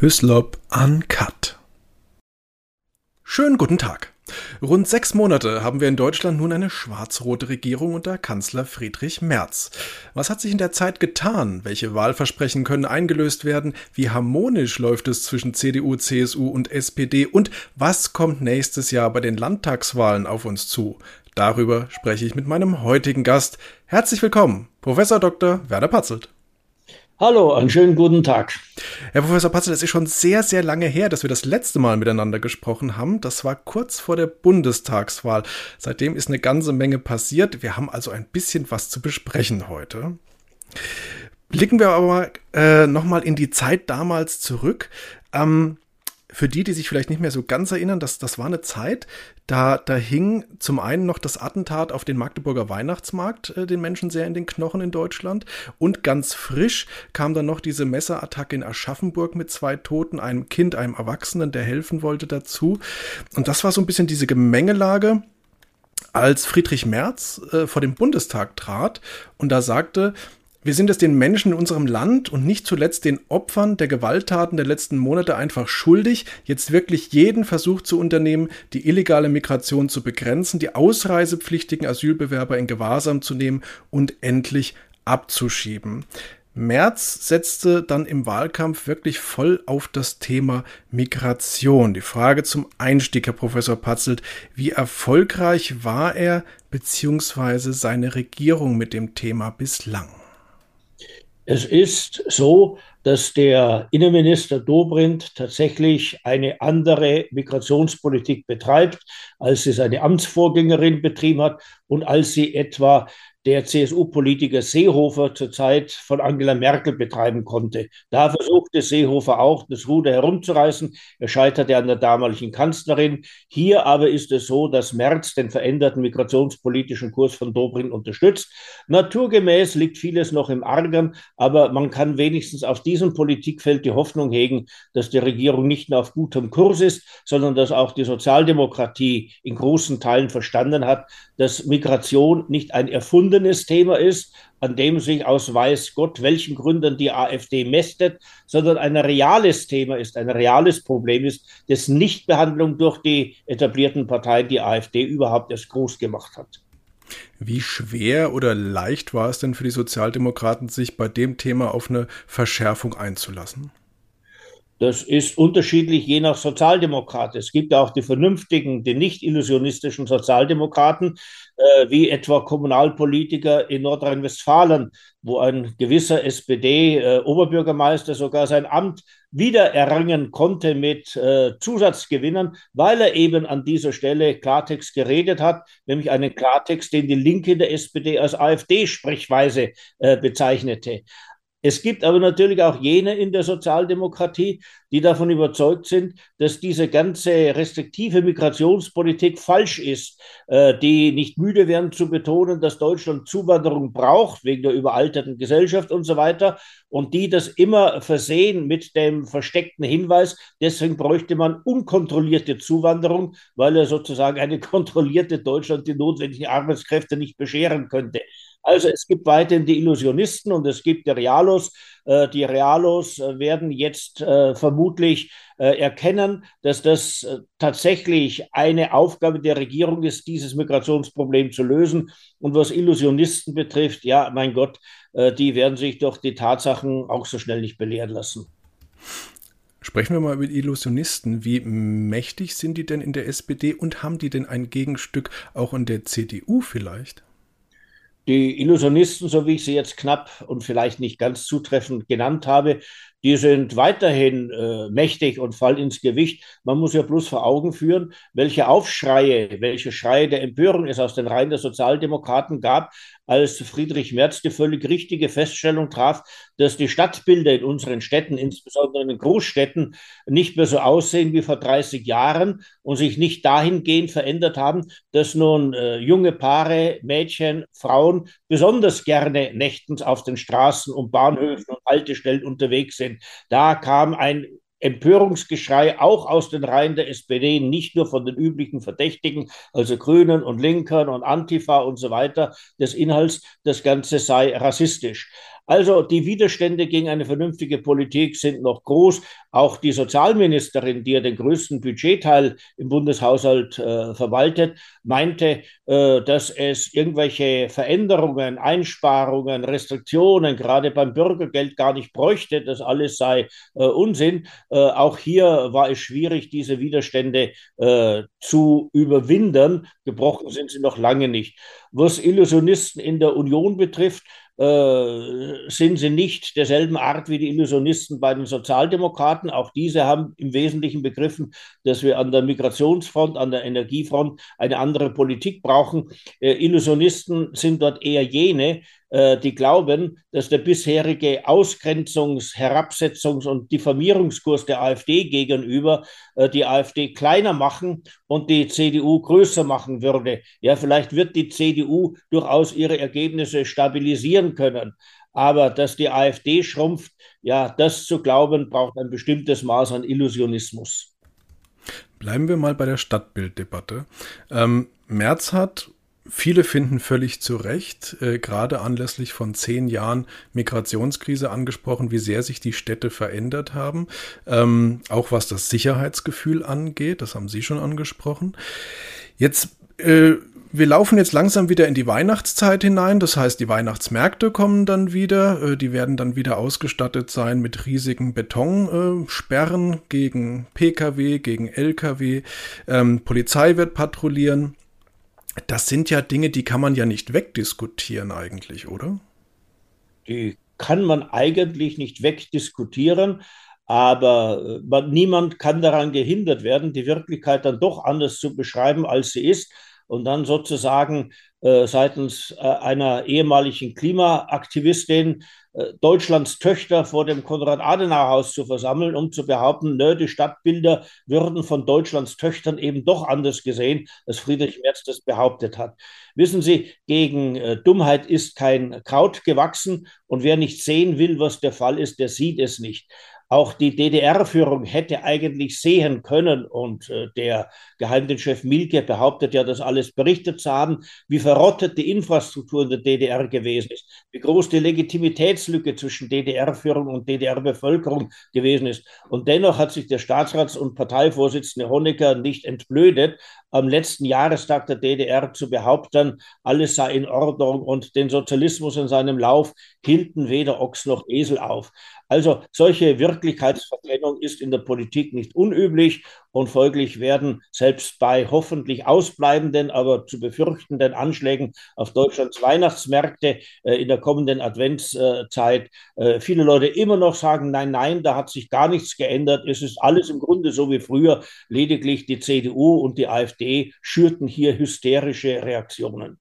Hyslop Uncut. Schönen guten Tag. Rund 6 Monate haben wir in Deutschland nun eine schwarz-rote Regierung unter Kanzler Friedrich Merz. Was hat sich in der Zeit getan? Welche Wahlversprechen können eingelöst werden? Wie harmonisch läuft es zwischen CDU, CSU und SPD? Und was kommt nächstes Jahr bei den Landtagswahlen auf uns zu? Darüber spreche ich mit meinem heutigen Gast. Herzlich willkommen, Professor Dr. Werner Patzelt. Hallo, einen schönen guten Tag. Herr Professor Patzelt, es ist schon sehr, sehr lange her, dass wir das letzte Mal miteinander gesprochen haben. Das war kurz vor der Bundestagswahl. Seitdem ist eine ganze Menge passiert. Wir haben also ein bisschen was zu besprechen heute. Blicken wir aber nochmal in die Zeit damals zurück. Für die sich vielleicht nicht mehr so ganz erinnern, das war eine Zeit, da hing zum einen noch das Attentat auf den Magdeburger Weihnachtsmarkt den Menschen sehr in den Knochen in Deutschland, und ganz frisch kam dann noch diese Messerattacke in Aschaffenburg mit 2 Toten, einem Kind, einem Erwachsenen, der helfen wollte, dazu. Und das war so ein bisschen diese Gemengelage, als Friedrich Merz vor den Bundestag trat und da sagte: Wir sind es den Menschen in unserem Land und nicht zuletzt den Opfern der Gewalttaten der letzten Monate einfach schuldig, jetzt wirklich jeden Versuch zu unternehmen, die illegale Migration zu begrenzen, die ausreisepflichtigen Asylbewerber in Gewahrsam zu nehmen und endlich abzuschieben. Merz setzte dann im Wahlkampf wirklich voll auf das Thema Migration. Die Frage zum Einstieg, Herr Professor Patzelt: Wie erfolgreich war er bzw. seine Regierung mit dem Thema bislang? Es ist so, dass der Innenminister Dobrindt tatsächlich eine andere Migrationspolitik betreibt, als sie seine Amtsvorgängerin betrieben hat und als sie etwa der CSU-Politiker Seehofer zur Zeit von Angela Merkel betreiben konnte. Da versuchte Seehofer auch, das Ruder herumzureißen. Er scheiterte an der damaligen Kanzlerin. Hier aber ist es so, dass Merz den veränderten migrationspolitischen Kurs von Dobrindt unterstützt. Naturgemäß liegt vieles noch im Argen, aber man kann wenigstens auf diesem Politikfeld die Hoffnung hegen, dass die Regierung nicht nur auf gutem Kurs ist, sondern dass auch die Sozialdemokratie in großen Teilen verstanden hat, dass Migration nicht ein erfundenes Thema ist, an dem sich aus weiß Gott welchen Gründen die AfD mästet, sondern ein reales Thema ist, ein reales Problem ist, dessen Nichtbehandlung durch die etablierten Parteien die AfD überhaupt erst groß gemacht hat. Wie schwer oder leicht war es denn für die Sozialdemokraten, sich bei dem Thema auf eine Verschärfung einzulassen? Das ist unterschiedlich je nach Sozialdemokrat. Es gibt auch die vernünftigen, die nicht illusionistischen Sozialdemokraten, wie etwa Kommunalpolitiker in Nordrhein-Westfalen, wo ein gewisser SPD-Oberbürgermeister sogar sein Amt wiedererringen konnte mit Zusatzgewinnen, weil er eben an dieser Stelle Klartext geredet hat, nämlich einen Klartext, den die Linke der SPD als AfD-Sprechweise bezeichnete. Es gibt aber natürlich auch jene in der Sozialdemokratie, die davon überzeugt sind, dass diese ganze restriktive Migrationspolitik falsch ist, die nicht müde werden zu betonen, dass Deutschland Zuwanderung braucht, wegen der überalterten Gesellschaft und so weiter, und die das immer versehen mit dem versteckten Hinweis, deswegen bräuchte man unkontrollierte Zuwanderung, weil er sozusagen eine kontrollierte Deutschland die notwendigen Arbeitskräfte nicht bescheren könnte. Also es gibt weiterhin die Illusionisten und es gibt die Realos. Die Realos werden jetzt vermutlich erkennen, dass das tatsächlich eine Aufgabe der Regierung ist, dieses Migrationsproblem zu lösen. Und was Illusionisten betrifft, ja, mein Gott, die werden sich durch die Tatsachen auch so schnell nicht belehren lassen. Sprechen wir mal über die Illusionisten. Wie mächtig sind die denn in der SPD und haben die denn ein Gegenstück auch in der CDU vielleicht? Die Illusionisten, so wie ich sie jetzt knapp und vielleicht nicht ganz zutreffend genannt habe, die sind weiterhin mächtig und fallen ins Gewicht. Man muss ja bloß vor Augen führen, welche Schreie der Empörung es aus den Reihen der Sozialdemokraten gab, als Friedrich Merz die völlig richtige Feststellung traf, dass die Stadtbilder in unseren Städten, insbesondere in den Großstädten, nicht mehr so aussehen wie vor 30 Jahren und sich nicht dahingehend verändert haben, dass nun junge Paare, Mädchen, Frauen besonders gerne nächtens auf den Straßen und Bahnhöfen und Haltestellen unterwegs sind. Da kam ein Empörungsgeschrei auch aus den Reihen der SPD, nicht nur von den üblichen Verdächtigen, also Grünen und Linkern und Antifa und so weiter, des Inhalts, das Ganze sei rassistisch. Also die Widerstände gegen eine vernünftige Politik sind noch groß. Auch die Sozialministerin, die ja den größten Budgetteil im Bundeshaushalt verwaltet, meinte, dass es irgendwelche Veränderungen, Einsparungen, Restriktionen gerade beim Bürgergeld gar nicht bräuchte. Das alles sei Unsinn. Auch hier war es schwierig, diese Widerstände zu überwinden. Gebrochen sind sie noch lange nicht. Was Illusionisten in der Union betrifft, sind sie nicht derselben Art wie die Illusionisten bei den Sozialdemokraten. Auch diese haben im Wesentlichen begriffen, dass wir an der Migrationsfront, an der Energiefront eine andere Politik brauchen. Illusionisten sind dort eher jene, die glauben, dass der bisherige Ausgrenzungs-, Herabsetzungs- und Diffamierungskurs der AfD gegenüber die AfD kleiner machen und die CDU größer machen würde. Ja, vielleicht wird die CDU durchaus ihre Ergebnisse stabilisieren können. Aber dass die AfD schrumpft, ja, das zu glauben, braucht ein bestimmtes Maß an Illusionismus. Bleiben wir mal bei der Stadtbilddebatte. Merz hat, viele finden völlig zu Recht, gerade anlässlich von 10 Jahren Migrationskrise angesprochen, wie sehr sich die Städte verändert haben. Auch was das Sicherheitsgefühl angeht, das haben Sie schon angesprochen. Jetzt wir laufen jetzt langsam wieder in die Weihnachtszeit hinein, das heißt, die Weihnachtsmärkte kommen dann wieder, die werden dann wieder ausgestattet sein mit riesigen Betonsperren gegen Pkw, gegen Lkw, Polizei wird patrouillieren. Das sind ja Dinge, die kann man ja nicht wegdiskutieren eigentlich, oder? Die kann man eigentlich nicht wegdiskutieren, aber niemand kann daran gehindert werden, die Wirklichkeit dann doch anders zu beschreiben, als sie ist und dann sozusagen seitens einer ehemaligen Klimaaktivistin Deutschlands Töchter vor dem Konrad-Adenauer-Haus zu versammeln, um zu behaupten, nö, die Stadtbilder würden von Deutschlands Töchtern eben doch anders gesehen, als Friedrich Merz das behauptet hat. Wissen Sie, gegen Dummheit ist kein Kraut gewachsen und wer nicht sehen will, was der Fall ist, der sieht es nicht. Auch die DDR-Führung hätte eigentlich sehen können und der Geheimdienstchef Mielke behauptet ja, das alles berichtet zu haben, wie verrottet die Infrastruktur in der DDR gewesen ist, wie groß die Legitimitätslücke zwischen DDR-Führung und DDR-Bevölkerung gewesen ist. Und dennoch hat sich der Staatsrats- und Parteivorsitzende Honecker nicht entblödet, am letzten Jahrestag der DDR zu behaupten, alles sei in Ordnung und den Sozialismus in seinem Lauf hielten weder Ochs noch Esel auf. Also solche Wirklichkeitsverkennung ist in der Politik nicht unüblich und folglich werden selbst bei hoffentlich ausbleibenden, aber zu befürchtenden Anschlägen auf Deutschlands Weihnachtsmärkte in der kommenden Adventszeit viele Leute immer noch sagen, nein, nein, da hat sich gar nichts geändert. Es ist alles im Grunde so wie früher. Lediglich die CDU und die AfD schürten hier hysterische Reaktionen.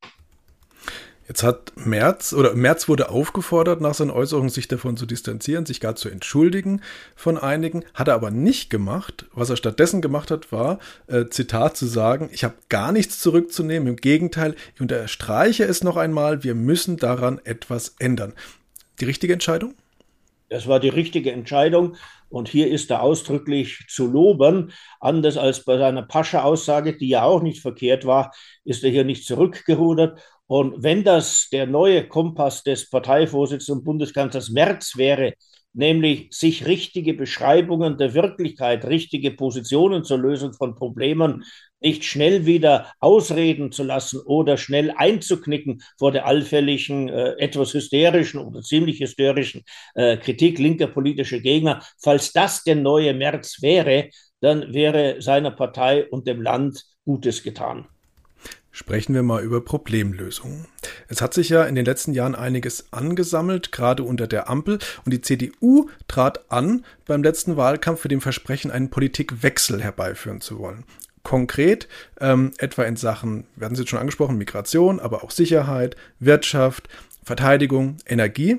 Jetzt hat Merz wurde aufgefordert, nach seinen Äußerungen sich davon zu distanzieren, sich gar zu entschuldigen von einigen, hat er aber nicht gemacht. Was er stattdessen gemacht hat, war, Zitat zu sagen, ich habe gar nichts zurückzunehmen, im Gegenteil, ich unterstreiche es noch einmal, wir müssen daran etwas ändern. Die richtige Entscheidung? Das war die richtige Entscheidung und hier ist er ausdrücklich zu loben. Anders als bei seiner Pascha-Aussage, die ja auch nicht verkehrt war, ist er hier nicht zurückgerudert. Und wenn das der neue Kompass des Parteivorsitzenden und Bundeskanzlers Merz wäre, nämlich sich richtige Beschreibungen der Wirklichkeit, richtige Positionen zur Lösung von Problemen nicht schnell wieder ausreden zu lassen oder schnell einzuknicken vor der allfälligen, etwas hysterischen oder ziemlich hysterischen Kritik linker politischer Gegner. Falls das der neue Merz wäre, dann wäre seiner Partei und dem Land Gutes getan. Sprechen wir mal über Problemlösungen. Es hat sich ja in den letzten Jahren einiges angesammelt, gerade unter der Ampel. Und die CDU trat an, beim letzten Wahlkampf mit dem Versprechen, einen Politikwechsel herbeiführen zu wollen. Konkret, etwa in Sachen, wir hatten es jetzt schon angesprochen, Migration, aber auch Sicherheit, Wirtschaft, Verteidigung, Energie.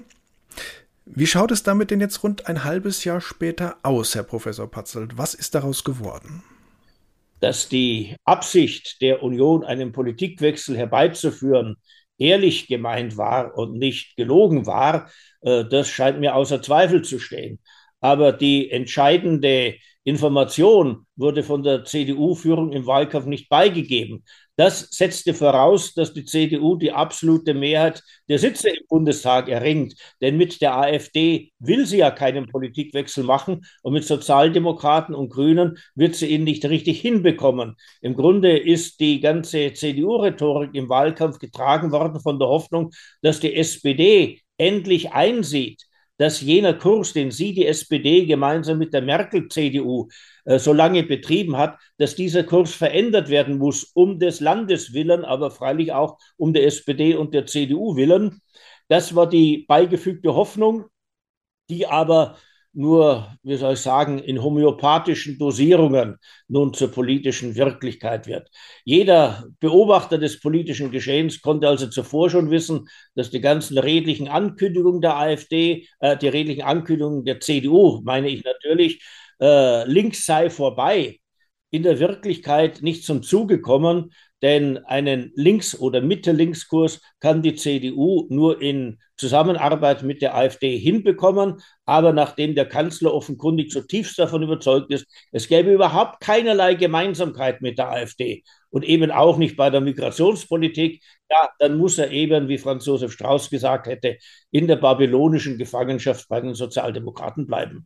Wie schaut es damit denn jetzt rund ein halbes Jahr später aus, Herr Professor Patzelt? Was ist daraus geworden? Dass die Absicht der Union, einen Politikwechsel herbeizuführen, ehrlich gemeint war und nicht gelogen war, das scheint mir außer Zweifel zu stehen. Aber die entscheidende Information wurde von der CDU-Führung im Wahlkampf nicht beigegeben. Das setzte voraus, dass die CDU die absolute Mehrheit der Sitze im Bundestag erringt. Denn mit der AfD will sie ja keinen Politikwechsel machen und mit Sozialdemokraten und Grünen wird sie ihn nicht richtig hinbekommen. Im Grunde ist die ganze CDU-Rhetorik im Wahlkampf getragen worden von der Hoffnung, dass die SPD endlich einsieht, dass jener Kurs, den sie, die SPD, gemeinsam mit der Merkel-CDU so lange betrieben hat, dass dieser Kurs verändert werden muss, um des Landes willen, aber freilich auch um der SPD und der CDU willen. Das war die beigefügte Hoffnung, die aber nur, wie soll ich sagen, in homöopathischen Dosierungen nun zur politischen Wirklichkeit wird. Jeder Beobachter des politischen Geschehens konnte also zuvor schon wissen, dass die ganzen redlichen Ankündigungen der AfD, die redlichen Ankündigungen der CDU, meine ich natürlich, links sei vorbei, in der Wirklichkeit nicht zum Zuge kommen, denn einen Links- oder Mitte-Links-Kurs kann die CDU nur in Zusammenarbeit mit der AfD hinbekommen. Aber nachdem der Kanzler offenkundig zutiefst davon überzeugt ist, es gäbe überhaupt keinerlei Gemeinsamkeit mit der AfD und eben auch nicht bei der Migrationspolitik, ja, dann muss er eben, wie Franz Josef Strauß gesagt hätte, in der babylonischen Gefangenschaft bei den Sozialdemokraten bleiben.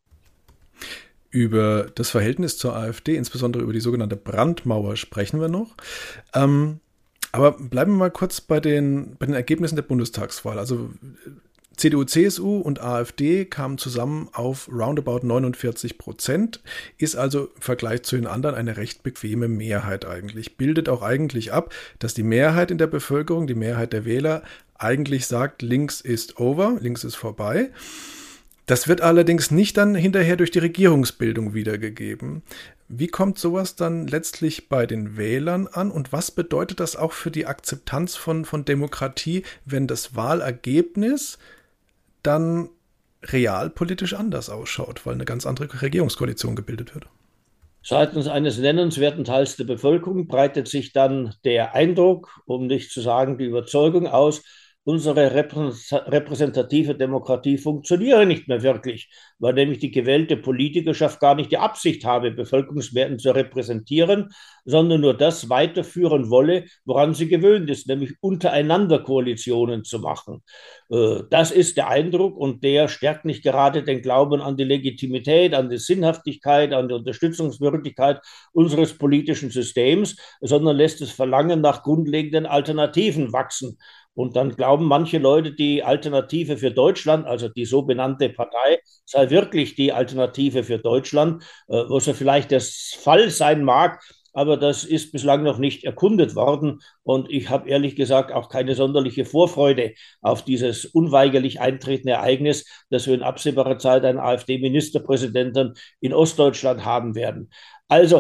Über das Verhältnis zur AfD, insbesondere über die sogenannte Brandmauer, sprechen wir noch. Aber bleiben wir mal kurz bei den Ergebnissen der Bundestagswahl. Also CDU, CSU und AfD kamen zusammen auf roundabout 49%, ist also im Vergleich zu den anderen eine recht bequeme Mehrheit eigentlich. Bildet auch eigentlich ab, dass die Mehrheit in der Bevölkerung, die Mehrheit der Wähler, eigentlich sagt, links ist over, links ist vorbei. Das wird allerdings nicht dann hinterher durch die Regierungsbildung wiedergegeben. Wie kommt sowas dann letztlich bei den Wählern an und was bedeutet das auch für die Akzeptanz von Demokratie, wenn das Wahlergebnis dann realpolitisch anders ausschaut, weil eine ganz andere Regierungskoalition gebildet wird? Seitens eines nennenswerten Teils der Bevölkerung breitet sich dann der Eindruck, um nicht zu sagen die Überzeugung aus, unsere repräsentative Demokratie funktioniere nicht mehr wirklich, weil nämlich die gewählte Politikerschaft gar nicht die Absicht habe, Bevölkerungsmehrheiten zu repräsentieren, sondern nur das weiterführen wolle, woran sie gewöhnt ist, nämlich untereinander Koalitionen zu machen. Das ist der Eindruck und der stärkt nicht gerade den Glauben an die Legitimität, an die Sinnhaftigkeit, an die Unterstützungswürdigkeit unseres politischen Systems, sondern lässt das Verlangen nach grundlegenden Alternativen wachsen. Und dann glauben manche Leute, die Alternative für Deutschland, also die sogenannte Partei, sei wirklich die Alternative für Deutschland, was ja vielleicht der Fall sein mag, aber das ist bislang noch nicht erkundet worden. Und ich habe ehrlich gesagt auch keine sonderliche Vorfreude auf dieses unweigerlich eintretende Ereignis, dass wir in absehbarer Zeit einen AfD-Ministerpräsidenten in Ostdeutschland haben werden. Also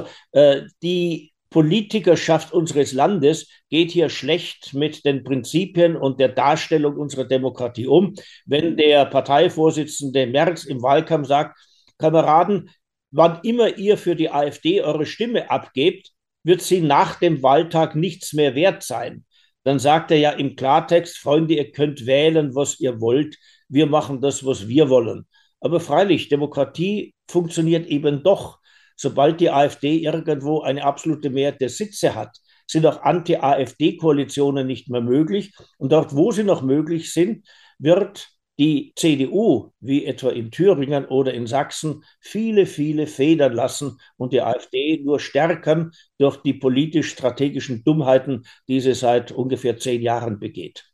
die Politikerschaft unseres Landes geht hier schlecht mit den Prinzipien und der Darstellung unserer Demokratie um. Wenn der Parteivorsitzende Merz im Wahlkampf sagt, Kameraden, wann immer ihr für die AfD eure Stimme abgebt, wird sie nach dem Wahltag nichts mehr wert sein. Dann sagt er ja im Klartext, Freunde, ihr könnt wählen, was ihr wollt. Wir machen das, was wir wollen. Aber freilich, Demokratie funktioniert eben doch. Sobald die AfD irgendwo eine absolute Mehrheit der Sitze hat, sind auch Anti-AfD-Koalitionen nicht mehr möglich. Und dort, wo sie noch möglich sind, wird die CDU, wie etwa in Thüringen oder in Sachsen, viele, viele Federn lassen und die AfD nur stärken durch die politisch-strategischen Dummheiten, die sie seit ungefähr 10 Jahren begeht.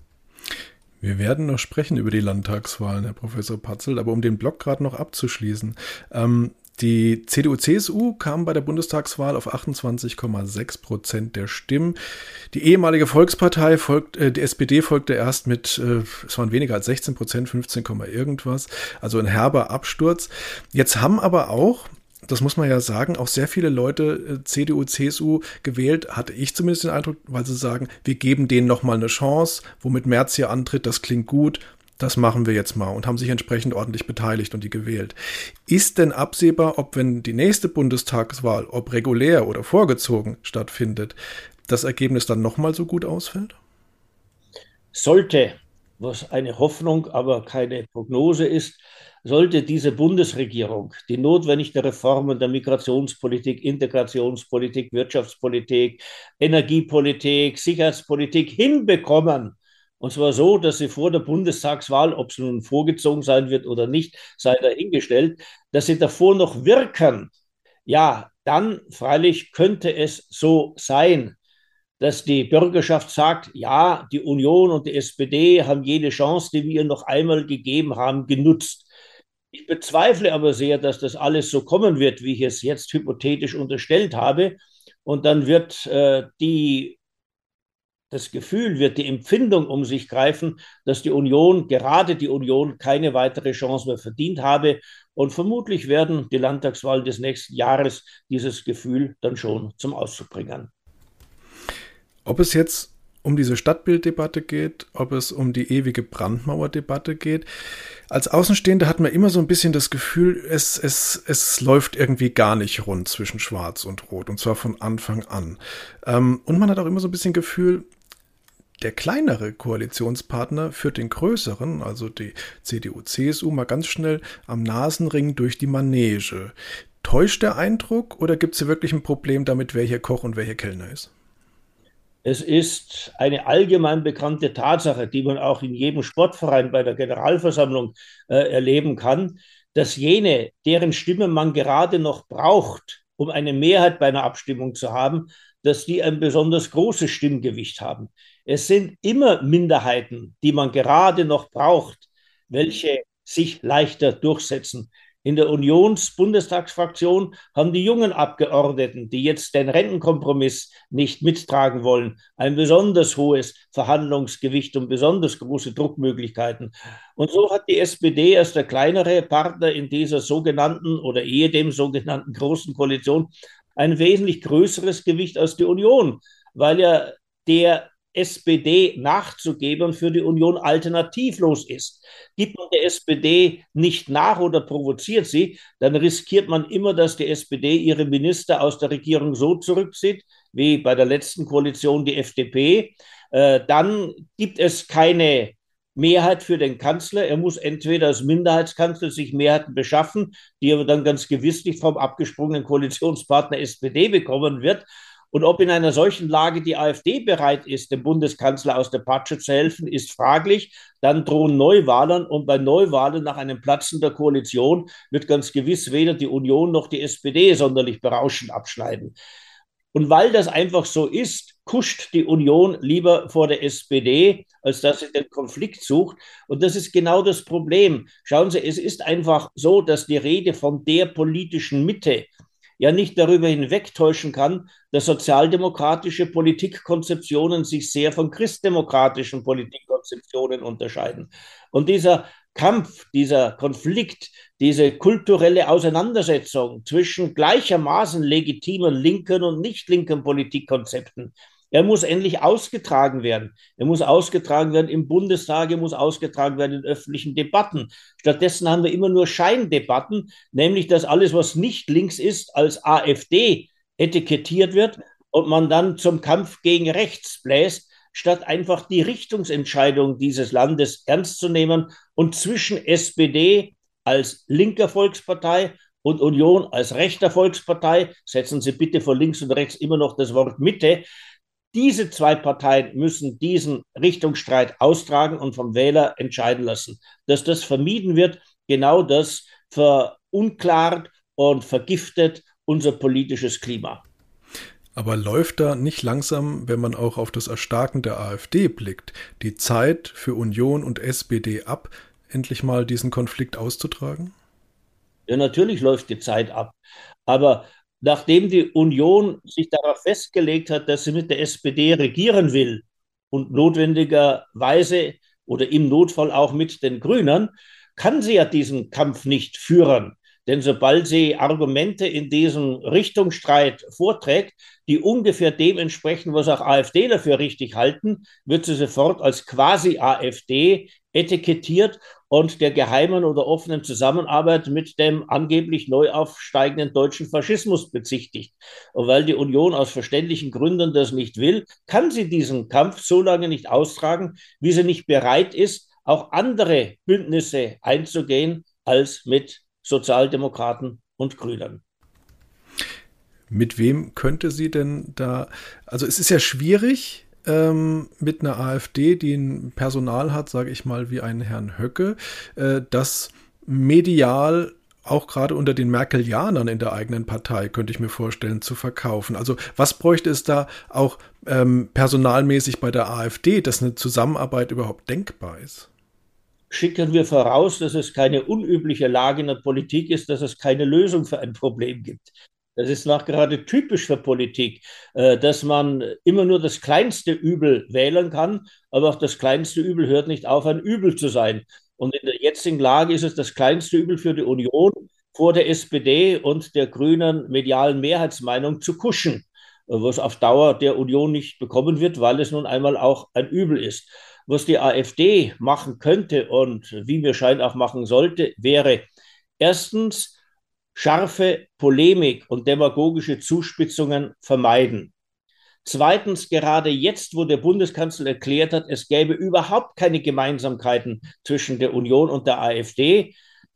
Wir werden noch sprechen über die Landtagswahlen, Herr Professor Patzel, aber um den Block gerade noch abzuschließen. Die CDU-CSU kam bei der Bundestagswahl auf 28,6% der Stimmen. Die ehemalige Volkspartei die SPD folgte erst mit, es waren weniger als 16%, 15, irgendwas. Also ein herber Absturz. Jetzt haben aber auch, das muss man ja sagen, auch sehr viele Leute CDU, CSU gewählt, hatte ich zumindest den Eindruck, weil sie sagen, wir geben denen nochmal eine Chance, womit Merz hier antritt, das klingt gut. Das machen wir jetzt mal und haben sich entsprechend ordentlich beteiligt und die gewählt. Ist denn absehbar, ob wenn die nächste Bundestagswahl, ob regulär oder vorgezogen stattfindet, das Ergebnis dann nochmal so gut ausfällt? Sollte, was eine Hoffnung, aber keine Prognose ist, sollte diese Bundesregierung die notwendigen Reformen der Migrationspolitik, Integrationspolitik, Wirtschaftspolitik, Energiepolitik, Sicherheitspolitik hinbekommen, und zwar so, dass sie vor der Bundestagswahl, ob es nun vorgezogen sein wird oder nicht, sei dahingestellt, dass sie davor noch wirken, ja, dann freilich könnte es so sein, dass die Bürgerschaft sagt, ja, die Union und die SPD haben jede Chance, die wir noch einmal gegeben haben, genutzt. Ich bezweifle aber sehr, dass das alles so kommen wird, wie ich es jetzt hypothetisch unterstellt habe. Und dann wird das Gefühl, wird die Empfindung um sich greifen, dass die Union, gerade die Union, keine weitere Chance mehr verdient habe. Und vermutlich werden die Landtagswahlen des nächsten Jahres dieses Gefühl dann schon zum Ausdruck bringen. Ob es jetzt um diese Stadtbilddebatte geht, ob es um die ewige Brandmauerdebatte geht. Als Außenstehender hat man immer so ein bisschen das Gefühl, es läuft irgendwie gar nicht rund zwischen Schwarz und Rot, und zwar von Anfang an. Und man hat auch immer so ein bisschen Gefühl, der kleinere Koalitionspartner führt den größeren, also die CDU, CSU, mal ganz schnell am Nasenring durch die Manege. Täuscht der Eindruck oder gibt es hier wirklich ein Problem damit, wer hier Koch und wer hier Kellner ist? Es ist eine allgemein bekannte Tatsache, die man auch in jedem Sportverein bei der Generalversammlung erleben kann, dass jene, deren Stimme man gerade noch braucht, um eine Mehrheit bei einer Abstimmung zu haben, dass die ein besonders großes Stimmgewicht haben. Es sind immer Minderheiten, die man gerade noch braucht, welche sich leichter durchsetzen. In der Unions-Bundestagsfraktion haben die jungen Abgeordneten, die jetzt den Rentenkompromiss nicht mittragen wollen, ein besonders hohes Verhandlungsgewicht und besonders große Druckmöglichkeiten. Und so hat die SPD als der kleinere Partner in dieser sogenannten oder ehedem sogenannten großen Koalition ein wesentlich größeres Gewicht als die Union, weil ja der SPD nachzugeben für die Union alternativlos ist. Gibt man der SPD nicht nach oder provoziert sie, dann riskiert man immer, dass die SPD ihre Minister aus der Regierung so zurückzieht, wie bei der letzten Koalition die FDP. Dann gibt es keine Mehrheit für den Kanzler. Er muss entweder als Minderheitskanzler sich Mehrheiten beschaffen, die er dann ganz gewiss nicht vom abgesprungenen Koalitionspartner SPD bekommen wird. Und ob in einer solchen Lage die AfD bereit ist, dem Bundeskanzler aus der Patsche zu helfen, ist fraglich. Dann drohen Neuwahlen, und bei Neuwahlen nach einem Platzen der Koalition wird ganz gewiss weder die Union noch die SPD sonderlich berauschend abschneiden. Und weil das einfach so ist, kuscht die Union lieber vor der SPD, als dass sie den Konflikt sucht. Und das ist genau das Problem. Schauen Sie, es ist einfach so, dass die Rede von der politischen Mitte ja nicht darüber hinwegtäuschen kann, dass sozialdemokratische Politikkonzeptionen sich sehr von christdemokratischen Politikkonzeptionen unterscheiden. Und dieser Kampf, dieser Konflikt, diese kulturelle Auseinandersetzung zwischen gleichermaßen legitimen linken und nicht linken Politikkonzepten, er muss endlich ausgetragen werden. Er muss ausgetragen werden im Bundestag, er muss ausgetragen werden in öffentlichen Debatten. Stattdessen haben wir immer nur Scheindebatten, nämlich dass alles, was nicht links ist, als AfD etikettiert wird und man dann zum Kampf gegen rechts bläst, statt einfach die Richtungsentscheidung dieses Landes ernst zu nehmen und zwischen SPD als linker Volkspartei und Union als rechter Volkspartei, setzen Sie bitte vor links und rechts immer noch das Wort Mitte, diese zwei Parteien müssen diesen Richtungsstreit austragen und vom Wähler entscheiden lassen. Dass das vermieden wird, genau das verunklart und vergiftet unser politisches Klima. Aber läuft da nicht langsam, wenn man auch auf das Erstarken der AfD blickt, die Zeit für Union und SPD ab, endlich mal diesen Konflikt auszutragen? Ja, natürlich läuft die Zeit ab. Aber nachdem die Union sich darauf festgelegt hat, dass sie mit der SPD regieren will und notwendigerweise oder im Notfall auch mit den Grünen, kann sie ja diesen Kampf nicht führen. Denn sobald sie Argumente in diesem Richtungsstreit vorträgt, die ungefähr dem entsprechen, was auch AfDler für richtig halten, wird sie sofort als Quasi-AfD etikettiert und der geheimen oder offenen Zusammenarbeit mit dem angeblich neu aufsteigenden deutschen Faschismus bezichtigt. Und weil die Union aus verständlichen Gründen das nicht will, kann sie diesen Kampf so lange nicht austragen, wie sie nicht bereit ist, auch andere Bündnisse einzugehen, als mit Sozialdemokraten und Grünen. Mit wem könnte sie denn da, also es ist ja schwierig mit einer AfD, die ein Personal hat, sage ich mal, wie einen Herrn Höcke, das medial auch gerade unter den Merkelianern in der eigenen Partei, könnte ich mir vorstellen, zu verkaufen. Also was bräuchte es da auch personalmäßig bei der AfD, dass eine Zusammenarbeit überhaupt denkbar ist? Schicken wir voraus, dass es keine unübliche Lage in der Politik ist, dass es keine Lösung für ein Problem gibt. Das ist nachgerade typisch für Politik, dass man immer nur das kleinste Übel wählen kann, aber auch das kleinste Übel hört nicht auf, ein Übel zu sein. Und in der jetzigen Lage ist es das kleinste Übel für die Union, vor der SPD und der grünen medialen Mehrheitsmeinung zu kuschen, was auf Dauer der Union nicht bekommen wird, weil es nun einmal auch ein Übel ist. Was die AfD machen könnte und wie mir scheint auch machen sollte, wäre erstens scharfe Polemik und demagogische Zuspitzungen vermeiden. Zweitens, gerade jetzt, wo der Bundeskanzler erklärt hat, es gäbe überhaupt keine Gemeinsamkeiten zwischen der Union und der AfD,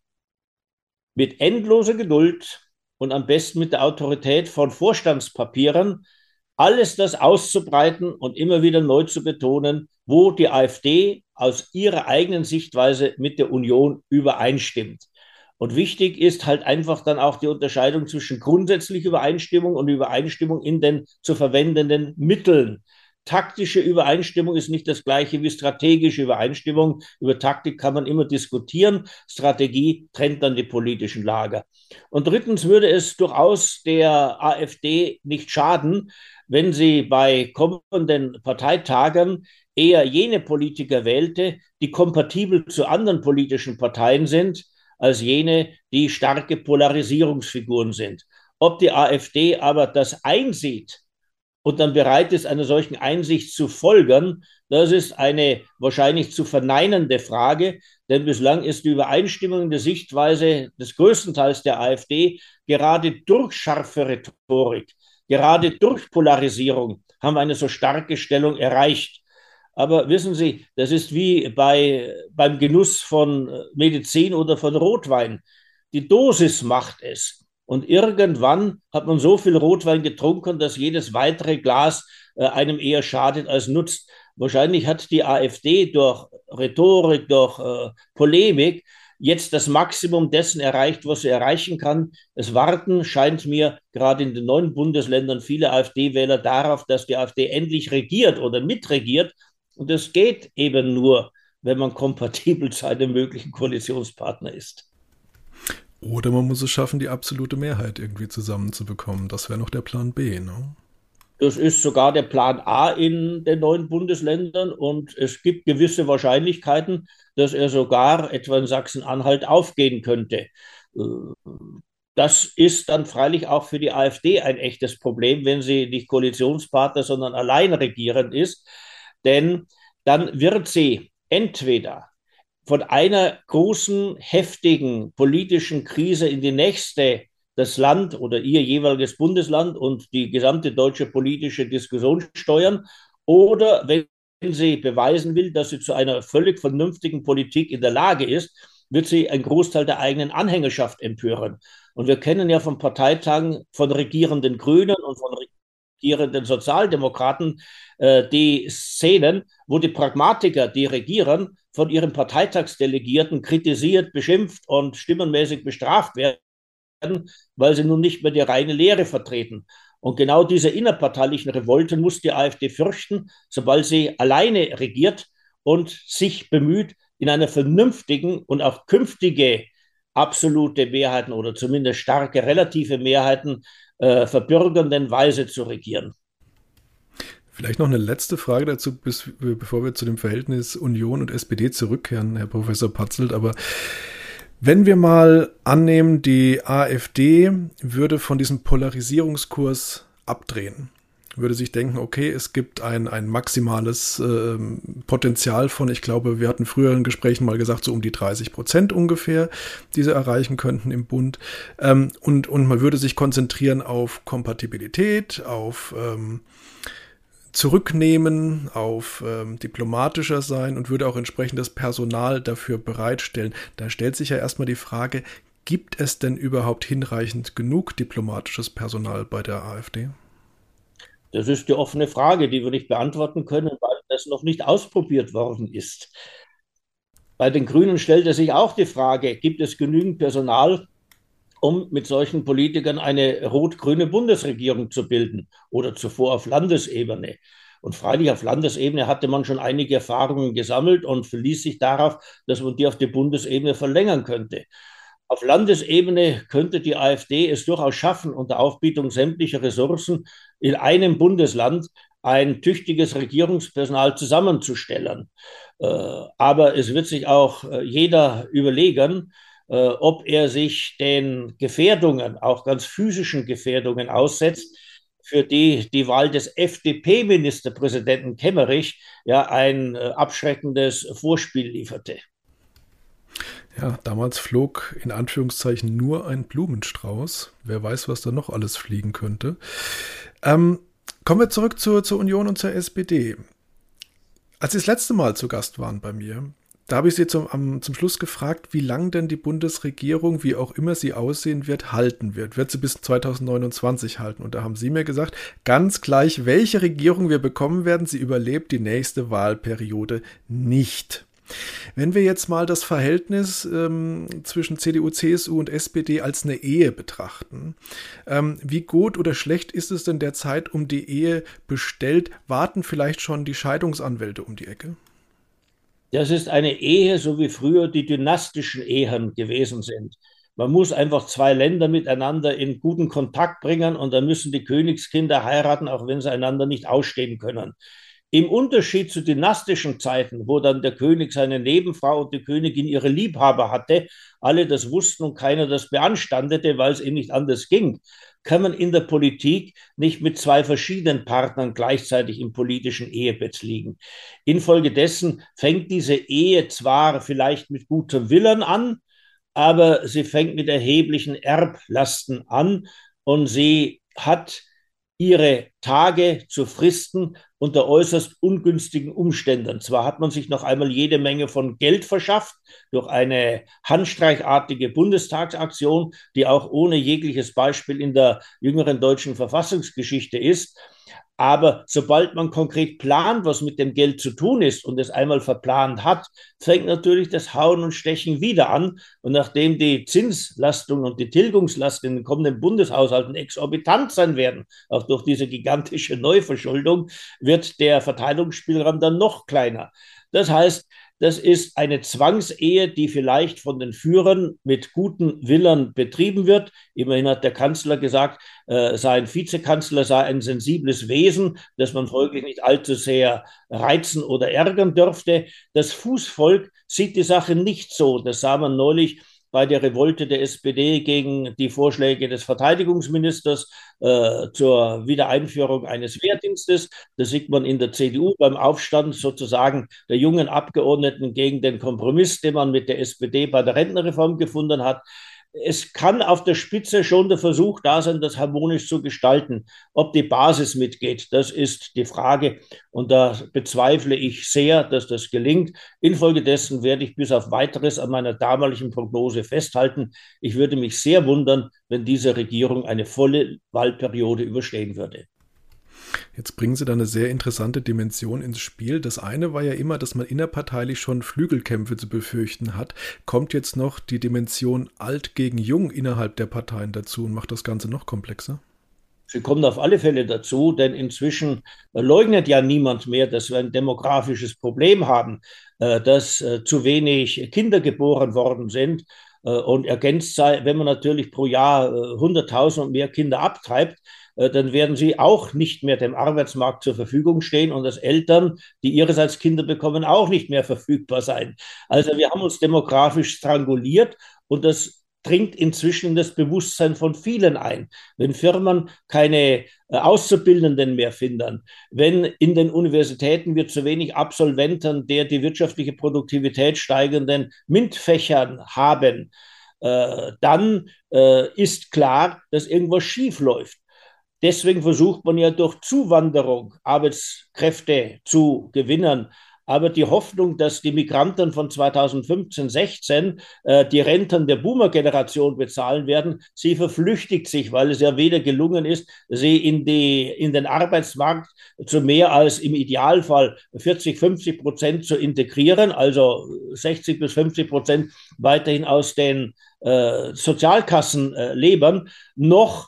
mit endloser Geduld und am besten mit der Autorität von Vorstandspapieren alles das auszubreiten und immer wieder neu zu betonen, wo die AfD aus ihrer eigenen Sichtweise mit der Union übereinstimmt. Und wichtig ist halt einfach dann auch die Unterscheidung zwischen grundsätzlicher Übereinstimmung und Übereinstimmung in den zu verwendenden Mitteln. Taktische Übereinstimmung ist nicht das gleiche wie strategische Übereinstimmung. Über Taktik kann man immer diskutieren. Strategie trennt dann die politischen Lager. Und drittens würde es durchaus der AfD nicht schaden, wenn sie bei kommenden Parteitagen eher jene Politiker wählte, die kompatibel zu anderen politischen Parteien sind, als jene, die starke Polarisierungsfiguren sind. Ob die AfD aber das einsieht und dann bereit ist, einer solchen Einsicht zu folgen, das ist eine wahrscheinlich zu verneinende Frage, denn bislang ist die Übereinstimmung in der Sichtweise des größten Teils der AfD gerade durch scharfe Rhetorik, gerade durch Polarisierung haben wir eine so starke Stellung erreicht. Aber wissen Sie, das ist wie beim Genuss von Medizin oder von Rotwein. Die Dosis macht es. Und irgendwann hat man so viel Rotwein getrunken, dass jedes weitere Glas einem eher schadet als nutzt. Wahrscheinlich hat die AfD durch Rhetorik, durch Polemik jetzt das Maximum dessen erreicht, was sie erreichen kann. Es warten, scheint mir, gerade in den neuen Bundesländern viele AfD-Wähler darauf, dass die AfD endlich regiert oder mitregiert. Und das geht eben nur, wenn man kompatibel zu einem möglichen Koalitionspartner ist. Oder man muss es schaffen, die absolute Mehrheit irgendwie zusammenzubekommen. Das wäre noch der Plan B, ne? Das ist sogar der Plan A in den neuen Bundesländern und es gibt gewisse Wahrscheinlichkeiten, dass er sogar etwa in Sachsen-Anhalt aufgehen könnte. Das ist dann freilich auch für die AfD ein echtes Problem, wenn sie nicht Koalitionspartner, sondern allein regierend ist. Denn dann wird sie entweder von einer großen, heftigen politischen Krise in die nächste das Land oder ihr jeweiliges Bundesland und die gesamte deutsche politische Diskussion steuern. Oder wenn sie beweisen will, dass sie zu einer völlig vernünftigen Politik in der Lage ist, wird sie einen Großteil der eigenen Anhängerschaft empören. Und wir kennen ja von Parteitagen von regierenden Grünen und von regierenden Sozialdemokraten die Szenen, wo die Pragmatiker, die regieren, von ihren Parteitagsdelegierten kritisiert, beschimpft und stimmenmäßig bestraft werden, weil sie nun nicht mehr die reine Lehre vertreten. Und genau diese innerparteilichen Revolten muss die AfD fürchten, sobald sie alleine regiert und sich bemüht, in einer vernünftigen und auch künftige absolute Mehrheiten oder zumindest starke relative Mehrheiten verbürgenden Weise zu regieren. Vielleicht noch eine letzte Frage dazu, bevor wir zu dem Verhältnis Union und SPD zurückkehren, Herr Professor Patzelt. Aber wenn wir mal annehmen, die AfD würde von diesem Polarisierungskurs abdrehen, würde sich denken, okay, es gibt ein maximales Potenzial von, ich glaube, wir hatten früher in Gesprächen mal gesagt, so um die 30% ungefähr, die sie erreichen könnten im Bund. Und man würde sich konzentrieren auf Kompatibilität, auf zurücknehmen, auf diplomatischer sein und würde auch entsprechendes Personal dafür bereitstellen. Da stellt sich ja erstmal die Frage, gibt es denn überhaupt hinreichend genug diplomatisches Personal bei der AfD? Das ist die offene Frage, die wir nicht beantworten können, weil das noch nicht ausprobiert worden ist. Bei den Grünen stellte sich auch die Frage, gibt es genügend Personal, um mit solchen Politikern eine rot-grüne Bundesregierung zu bilden oder zuvor auf Landesebene. Und freilich auf Landesebene hatte man schon einige Erfahrungen gesammelt und verließ sich darauf, dass man die auf die Bundesebene verlängern könnte. Auf Landesebene könnte die AfD es durchaus schaffen, unter Aufbietung sämtlicher Ressourcen in einem Bundesland ein tüchtiges Regierungspersonal zusammenzustellen. Aber es wird sich auch jeder überlegen, ob er sich den Gefährdungen, auch ganz physischen Gefährdungen aussetzt, für die die Wahl des FDP-Ministerpräsidenten Kemmerich ja ein abschreckendes Vorspiel lieferte. Ja, damals flog in Anführungszeichen nur ein Blumenstrauß. Wer weiß, was da noch alles fliegen könnte. Kommen wir zurück zur Union und zur SPD. Als Sie das letzte Mal zu Gast waren bei mir, da habe ich Sie zum Schluss gefragt, wie lange denn die Bundesregierung, wie auch immer sie aussehen wird, halten wird. Wird sie bis 2029 halten? Und da haben Sie mir gesagt, ganz gleich, welche Regierung wir bekommen werden, sie überlebt die nächste Wahlperiode nicht. Wenn wir jetzt mal das Verhältnis zwischen CDU, CSU und SPD als eine Ehe betrachten, wie gut oder schlecht ist es denn derzeit um die Ehe bestellt? Warten vielleicht schon die Scheidungsanwälte um die Ecke? Das ist eine Ehe, so wie früher die dynastischen Ehen gewesen sind. Man muss einfach zwei Länder miteinander in guten Kontakt bringen und dann müssen die Königskinder heiraten, auch wenn sie einander nicht ausstehen können. Im Unterschied zu dynastischen Zeiten, wo dann der König seine Nebenfrau und die Königin ihre Liebhaber hatte, alle das wussten und keiner das beanstandete, weil es ihnen nicht anders ging, kann man in der Politik nicht mit zwei verschiedenen Partnern gleichzeitig im politischen Ehebett liegen. Infolgedessen fängt diese Ehe zwar vielleicht mit gutem Willen an, aber sie fängt mit erheblichen Erblasten an und sie hat ihre Tage zu fristen unter äußerst ungünstigen Umständen. Zwar hat man sich noch einmal jede Menge von Geld verschafft durch eine handstreichartige Bundestagsaktion, die auch ohne jegliches Beispiel in der jüngeren deutschen Verfassungsgeschichte ist. Aber sobald man konkret plant, was mit dem Geld zu tun ist und es einmal verplant hat, fängt natürlich das Hauen und Stechen wieder an. Und nachdem die Zinslastung und die Tilgungslast in den kommenden Bundeshaushalten exorbitant sein werden, auch durch diese gigantische Neuverschuldung, wird der Verteilungsspielraum dann noch kleiner. Das heißt, das ist eine Zwangsehe, die vielleicht von den Führern mit guten Willen betrieben wird. Immerhin hat der Kanzler gesagt, sein Vizekanzler sei ein sensibles Wesen, das man folglich nicht allzu sehr reizen oder ärgern dürfte. Das Fußvolk sieht die Sache nicht so. Das sah man neulich bei der Revolte der SPD gegen die Vorschläge des Verteidigungsministers zur Wiedereinführung eines Wehrdienstes. Das sieht man in der CDU beim Aufstand sozusagen der jungen Abgeordneten gegen den Kompromiss, den man mit der SPD bei der Rentenreform gefunden hat. Es kann auf der Spitze schon der Versuch da sein, das harmonisch zu gestalten. Ob die Basis mitgeht, das ist die Frage. Und da bezweifle ich sehr, dass das gelingt. Infolgedessen werde ich bis auf Weiteres an meiner damaligen Prognose festhalten. Ich würde mich sehr wundern, wenn diese Regierung eine volle Wahlperiode überstehen würde. Jetzt bringen Sie da eine sehr interessante Dimension ins Spiel. Das eine war ja immer, dass man innerparteilich schon Flügelkämpfe zu befürchten hat. Kommt jetzt noch die Dimension alt gegen jung innerhalb der Parteien dazu und macht das Ganze noch komplexer? Sie kommen auf alle Fälle dazu, denn inzwischen leugnet ja niemand mehr, dass wir ein demografisches Problem haben, dass zu wenig Kinder geboren worden sind und ergänzt sei, wenn man natürlich pro Jahr 100.000 und mehr Kinder abtreibt, dann werden sie auch nicht mehr dem Arbeitsmarkt zur Verfügung stehen und als Eltern, die ihrerseits Kinder bekommen, auch nicht mehr verfügbar sein. Also wir haben uns demografisch stranguliert und das dringt inzwischen in das Bewusstsein von vielen ein. Wenn Firmen keine Auszubildenden mehr finden, wenn in den Universitäten wir zu wenig Absolventen der die wirtschaftliche Produktivität steigenden MINT-Fächern haben, dann ist klar, dass irgendwas schief läuft. Deswegen versucht man ja durch Zuwanderung Arbeitskräfte zu gewinnen. Aber die Hoffnung, dass die Migranten von 2015, 16 die Renten der Boomer-Generation bezahlen werden, sie verflüchtigt sich, weil es ja weder gelungen ist, sie in den Arbeitsmarkt zu mehr als im Idealfall 40, 50% zu integrieren, also 60 bis 50% weiterhin aus den Sozialkassen leben, noch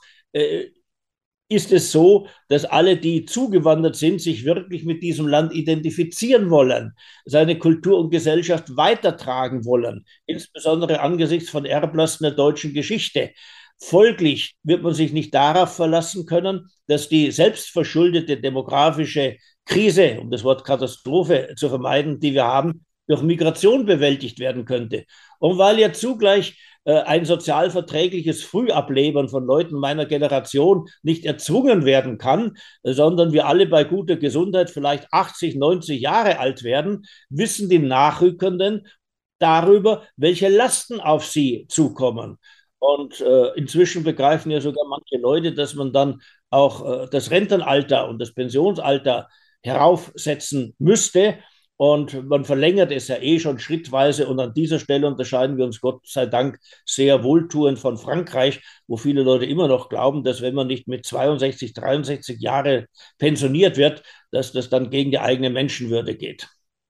ist es so, dass alle, die zugewandert sind, sich wirklich mit diesem Land identifizieren wollen, seine Kultur und Gesellschaft weitertragen wollen, insbesondere angesichts von Erblasten der deutschen Geschichte. Folglich wird man sich nicht darauf verlassen können, dass die selbstverschuldete demografische Krise, um das Wort Katastrophe zu vermeiden, die wir haben, durch Migration bewältigt werden könnte. Und weil ja zugleich ein sozial verträgliches Frühableben von Leuten meiner Generation nicht erzwungen werden kann, sondern wir alle bei guter Gesundheit vielleicht 80, 90 Jahre alt werden, wissen die Nachrückenden darüber, welche Lasten auf sie zukommen. Und inzwischen begreifen ja sogar manche Leute, dass man dann auch das Rentenalter und das Pensionsalter heraufsetzen müsste. Und man verlängert es ja eh schon schrittweise. Und an dieser Stelle unterscheiden wir uns Gott sei Dank sehr wohltuend von Frankreich, wo viele Leute immer noch glauben, dass wenn man nicht mit 62, 63 Jahre pensioniert wird, dass das dann gegen die eigene Menschenwürde geht.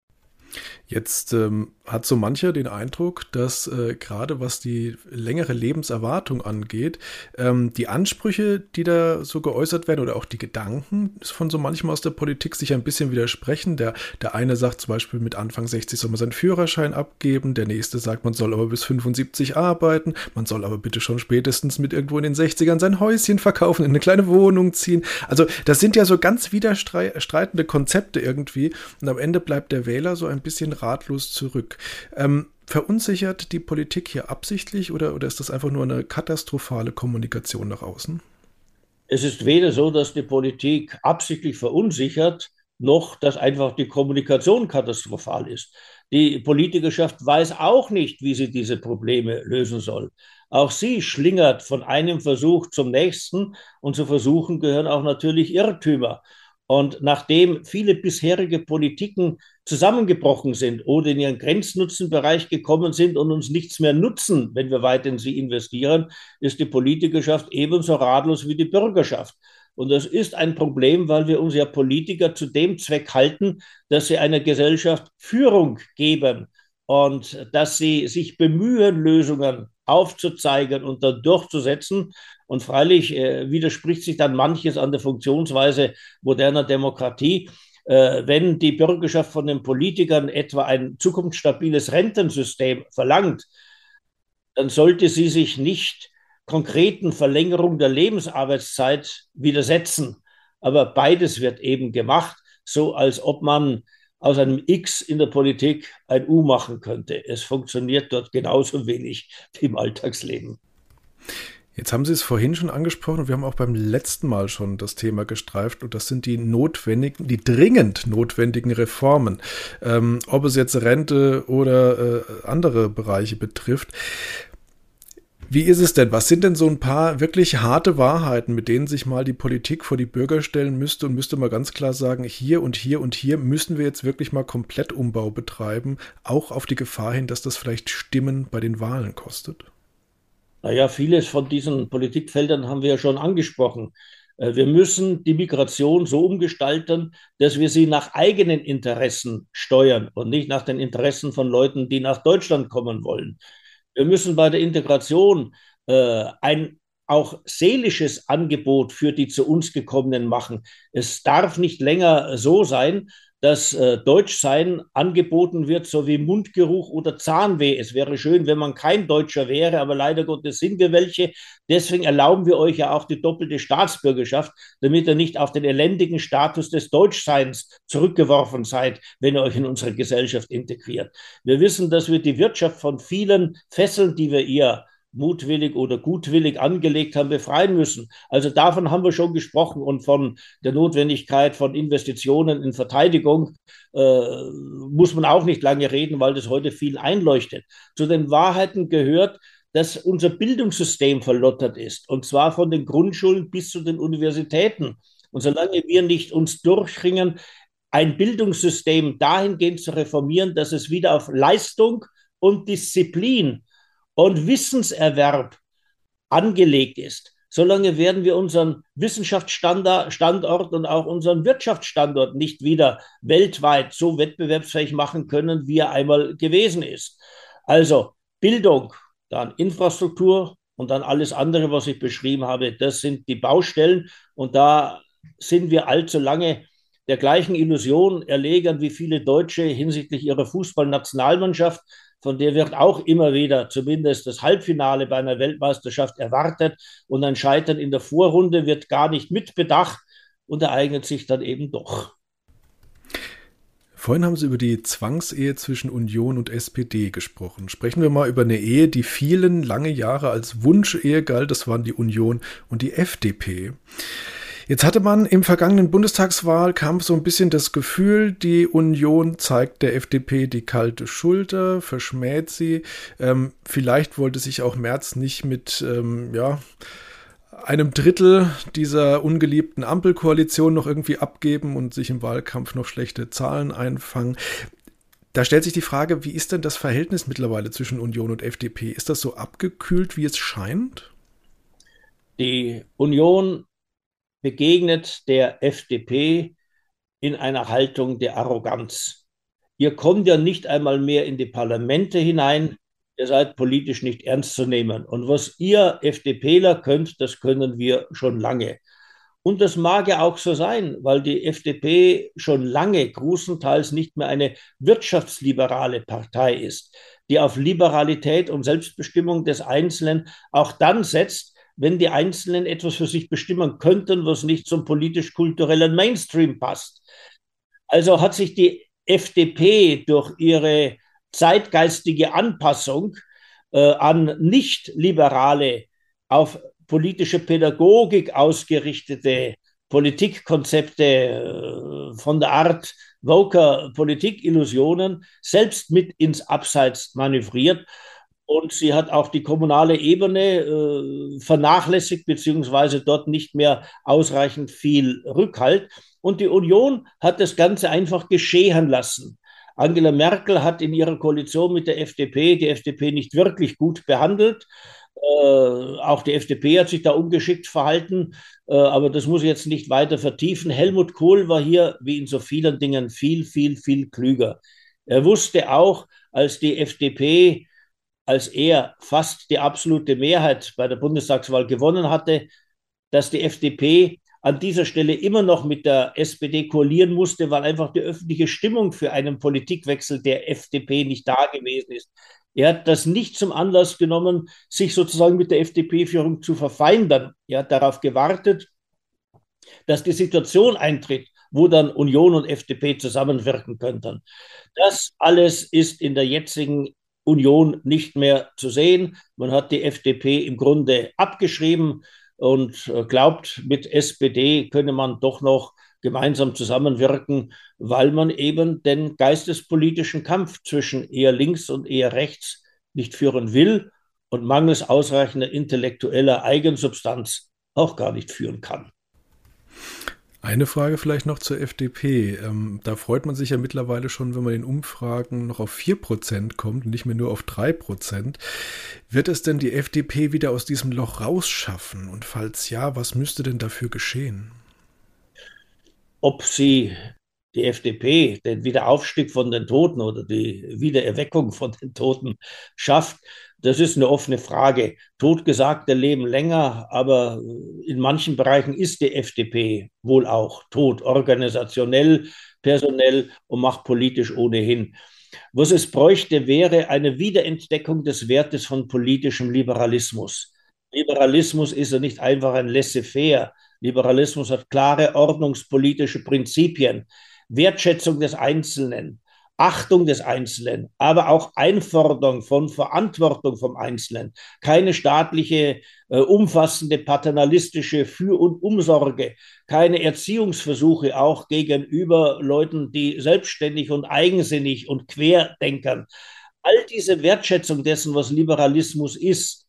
Jetzt hat so mancher den Eindruck, dass gerade was die längere Lebenserwartung angeht, die Ansprüche, die da so geäußert werden oder auch die Gedanken von so manchem aus der Politik sich ein bisschen widersprechen. Der eine sagt zum Beispiel, mit Anfang 60 soll man seinen Führerschein abgeben, der nächste sagt, man soll aber bis 75 arbeiten, man soll aber bitte schon spätestens mit irgendwo in den 60ern sein Häuschen verkaufen, in eine kleine Wohnung ziehen. Also das sind ja so ganz widerstreitende Konzepte irgendwie und am Ende bleibt der Wähler so ein bisschen ratlos zurück. Verunsichert die Politik hier absichtlich oder ist das einfach nur eine katastrophale Kommunikation nach außen? Es ist weder so, dass die Politik absichtlich verunsichert, noch dass einfach die Kommunikation katastrophal ist. Die Politikerschaft weiß auch nicht, wie sie diese Probleme lösen soll. Auch sie schlingert von einem Versuch zum nächsten und zu Versuchen gehören auch natürlich Irrtümer. Und nachdem viele bisherige Politiken zusammengebrochen sind oder in ihren Grenznutzenbereich gekommen sind und uns nichts mehr nutzen, wenn wir weiter in sie investieren, ist die Politikerschaft ebenso ratlos wie die Bürgerschaft. Und das ist ein Problem, weil wir uns ja Politiker zu dem Zweck halten, dass sie einer Gesellschaft Führung geben und dass sie sich bemühen, Lösungen aufzuzeigen und dann durchzusetzen. Und freilich widerspricht sich dann manches an der Funktionsweise moderner Demokratie. Wenn die Bürgerschaft von den Politikern etwa ein zukunftsstabiles Rentensystem verlangt, dann sollte sie sich nicht konkreten Verlängerungen der Lebensarbeitszeit widersetzen. Aber beides wird eben gemacht, so als ob man aus einem X in der Politik ein U machen könnte. Es funktioniert dort genauso wenig wie im Alltagsleben. Jetzt haben Sie es vorhin schon angesprochen und wir haben auch beim letzten Mal schon das Thema gestreift und das sind die notwendigen, die dringend notwendigen Reformen, ob es jetzt Rente oder andere Bereiche betrifft. Wie ist es denn? Was sind denn so ein paar wirklich harte Wahrheiten, mit denen sich mal die Politik vor die Bürger stellen müsste und müsste mal ganz klar sagen, hier und hier und hier müssen wir jetzt wirklich mal komplett Umbau betreiben, auch auf die Gefahr hin, dass das vielleicht Stimmen bei den Wahlen kostet? Naja, vieles von diesen Politikfeldern haben wir ja schon angesprochen. Wir müssen die Migration so umgestalten, dass wir sie nach eigenen Interessen steuern und nicht nach den Interessen von Leuten, die nach Deutschland kommen wollen. Wir müssen bei der Integration ein auch seelisches Angebot für die zu uns gekommenen machen. Es darf nicht länger so sein, dass Deutschsein angeboten wird, so wie Mundgeruch oder Zahnweh. Es wäre schön, wenn man kein Deutscher wäre, aber leider Gottes sind wir welche. Deswegen erlauben wir euch ja auch die doppelte Staatsbürgerschaft, damit ihr nicht auf den elendigen Status des Deutschseins zurückgeworfen seid, wenn ihr euch in unsere Gesellschaft integriert. Wir wissen, dass wir die Wirtschaft von vielen Fesseln, die wir ihr mutwillig oder gutwillig angelegt haben, befreien müssen. Also davon haben wir schon gesprochen und von der Notwendigkeit von Investitionen in Verteidigung muss man auch nicht lange reden, weil das heute viel einleuchtet. Zu den Wahrheiten gehört, dass unser Bildungssystem verlottert ist, und zwar von den Grundschulen bis zu den Universitäten. Und solange wir nicht uns durchringen, ein Bildungssystem dahingehend zu reformieren, dass es wieder auf Leistung und Disziplin und Wissenserwerb angelegt ist, solange werden wir unseren Wissenschaftsstandort und auch unseren Wirtschaftsstandort nicht wieder weltweit so wettbewerbsfähig machen können, wie er einmal gewesen ist. Also Bildung, dann Infrastruktur und dann alles andere, was ich beschrieben habe, das sind die Baustellen. Und da sind wir allzu lange der gleichen Illusion erlegen wie viele Deutsche hinsichtlich ihrer Fußballnationalmannschaft. Von der wird auch immer wieder zumindest das Halbfinale bei einer Weltmeisterschaft erwartet. Und ein Scheitern in der Vorrunde wird gar nicht mitbedacht und ereignet sich dann eben doch. Vorhin haben Sie über die Zwangsehe zwischen Union und SPD gesprochen. Sprechen wir mal über eine Ehe, die vielen lange Jahre als Wunschehe galt. Das waren die Union und die FDP. Jetzt hatte man im vergangenen Bundestagswahlkampf so ein bisschen das Gefühl, die Union zeigt der FDP die kalte Schulter, verschmäht sie. Vielleicht wollte sich auch Merz nicht mit einem Drittel dieser ungeliebten Ampelkoalition noch irgendwie abgeben und sich im Wahlkampf noch schlechte Zahlen einfangen. Da stellt sich die Frage, wie ist denn das Verhältnis mittlerweile zwischen Union und FDP? Ist das so abgekühlt, wie es scheint? Die Union begegnet der FDP in einer Haltung der Arroganz. Ihr kommt ja nicht einmal mehr in die Parlamente hinein, ihr seid politisch nicht ernst zu nehmen. Und was ihr FDPler könnt, das können wir schon lange. Und das mag ja auch so sein, weil die FDP schon lange großenteils nicht mehr eine wirtschaftsliberale Partei ist, die auf Liberalität und Selbstbestimmung des Einzelnen auch dann setzt, wenn die Einzelnen etwas für sich bestimmen könnten, was nicht zum politisch-kulturellen Mainstream passt. Also hat sich die FDP durch ihre zeitgeistige Anpassung an nicht-liberale, auf politische Pädagogik ausgerichtete Politikkonzepte von der Art Woker Politikillusionen selbst mit ins Abseits manövriert. Und sie hat auch die kommunale Ebene vernachlässigt, beziehungsweise dort nicht mehr ausreichend viel Rückhalt. Und die Union hat das Ganze einfach geschehen lassen. Angela Merkel hat in ihrer Koalition mit der FDP die FDP nicht wirklich gut behandelt. Auch die FDP hat sich da ungeschickt verhalten, aber das muss ich jetzt nicht weiter vertiefen. Helmut Kohl war hier, wie in so vielen Dingen, viel, viel, viel klüger. Er wusste auch, als er fast die absolute Mehrheit bei der Bundestagswahl gewonnen hatte, dass die FDP an dieser Stelle immer noch mit der SPD koalieren musste, weil einfach die öffentliche Stimmung für einen Politikwechsel der FDP nicht da gewesen ist. Er hat das nicht zum Anlass genommen, sich sozusagen mit der FDP-Führung zu verfeindern. Er hat darauf gewartet, dass die Situation eintritt, wo dann Union und FDP zusammenwirken könnten. Das alles ist in der jetzigen Union nicht mehr zu sehen. Man hat die FDP im Grunde abgeschrieben und glaubt, mit SPD könne man doch noch gemeinsam zusammenwirken, weil man eben den geistespolitischen Kampf zwischen eher links und eher rechts nicht führen will und mangels ausreichender intellektueller Eigensubstanz auch gar nicht führen kann. Eine Frage vielleicht noch zur FDP. Da freut man sich ja mittlerweile schon, wenn man in Umfragen noch auf 4% kommt und nicht mehr nur auf 3%. Wird es denn die FDP wieder aus diesem Loch rausschaffen? Und falls ja, was müsste denn dafür geschehen? Ob sie die FDP den Wiederaufstieg von den Toten oder die Wiedererweckung von den Toten schafft, das ist eine offene Frage. Totgesagte leben länger, aber in manchen Bereichen ist die FDP wohl auch tot, organisationell, personell und macht politisch ohnehin. Was es bräuchte, wäre eine Wiederentdeckung des Wertes von politischem Liberalismus. Liberalismus ist ja nicht einfach ein Laissez-faire. Liberalismus hat klare ordnungspolitische Prinzipien, Wertschätzung des Einzelnen, Achtung des Einzelnen, aber auch Einforderung von Verantwortung vom Einzelnen. Keine staatliche, umfassende, paternalistische Für- und Umsorge, keine Erziehungsversuche auch gegenüber Leuten, die selbstständig und eigensinnig und querdenkern. All diese Wertschätzung dessen, was Liberalismus ist,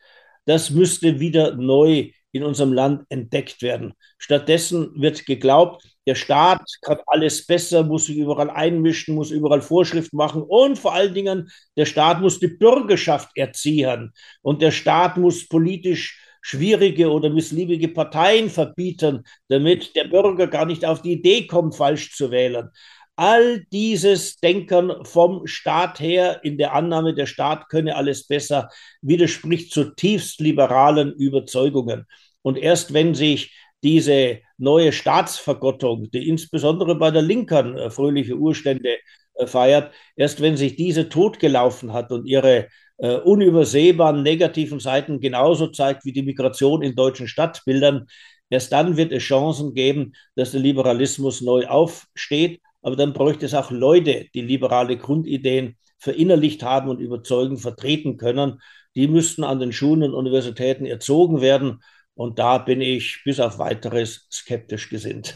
das müsste wieder neu in unserem Land entdeckt werden. Stattdessen wird geglaubt, der Staat kann alles besser, muss sich überall einmischen, muss überall Vorschriften machen und vor allen Dingen, der Staat muss die Bürgerschaft erziehen und der Staat muss politisch schwierige oder missliebige Parteien verbieten, damit der Bürger gar nicht auf die Idee kommt, falsch zu wählen. All dieses Denken vom Staat her in der Annahme, der Staat könne alles besser, widerspricht zutiefst liberalen Überzeugungen. Und erst wenn sich diese neue Staatsvergottung, die insbesondere bei der Linken fröhliche Urstände feiert, erst wenn sich diese totgelaufen hat und ihre unübersehbaren negativen Seiten genauso zeigt wie die Migration in deutschen Stadtbildern, erst dann wird es Chancen geben, dass der Liberalismus neu aufsteht. Aber dann bräuchte es auch Leute, die liberale Grundideen verinnerlicht haben und überzeugend vertreten können. Die müssten an den Schulen und Universitäten erzogen werden. Und da bin ich bis auf weiteres skeptisch gesinnt.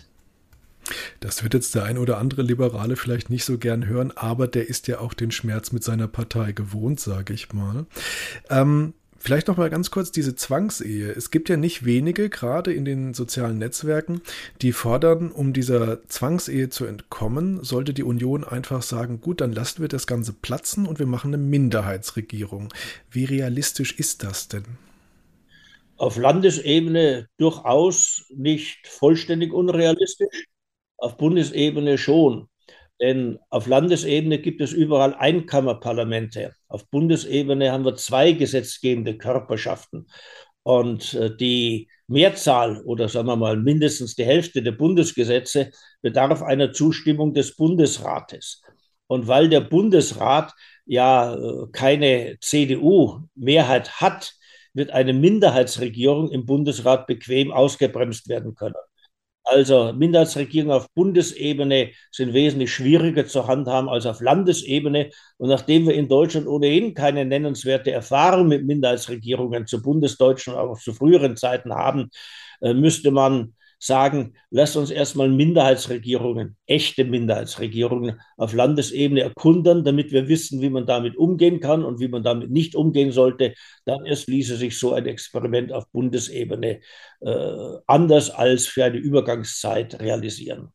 Das wird jetzt der ein oder andere Liberale vielleicht nicht so gern hören, aber der ist ja auch den Schmerz mit seiner Partei gewohnt, sage ich mal. Vielleicht noch mal ganz kurz diese Zwangsehe. Es gibt ja nicht wenige, gerade in den sozialen Netzwerken, die fordern, um dieser Zwangsehe zu entkommen, sollte die Union einfach sagen, gut, dann lassen wir das Ganze platzen und wir machen eine Minderheitsregierung. Wie realistisch ist das denn? Auf Landesebene durchaus nicht vollständig unrealistisch, auf Bundesebene schon. Denn auf Landesebene gibt es überall Einkammerparlamente. Auf Bundesebene haben wir zwei gesetzgebende Körperschaften. Und die Mehrzahl oder sagen wir mal mindestens die Hälfte der Bundesgesetze bedarf einer Zustimmung des Bundesrates. Und weil der Bundesrat ja keine CDU-Mehrheit hat, wird eine Minderheitsregierung im Bundesrat bequem ausgebremst werden können. Also Minderheitsregierungen auf Bundesebene sind wesentlich schwieriger zu handhaben als auf Landesebene. Und nachdem wir in Deutschland ohnehin keine nennenswerte Erfahrung mit Minderheitsregierungen zu bundesdeutschen, aber auch zu früheren Zeiten haben, müsste man sagen, lasst uns erstmal Minderheitsregierungen, echte Minderheitsregierungen auf Landesebene erkunden, damit wir wissen, wie man damit umgehen kann und wie man damit nicht umgehen sollte. Dann erst ließe sich so ein Experiment auf Bundesebene anders als für eine Übergangszeit realisieren.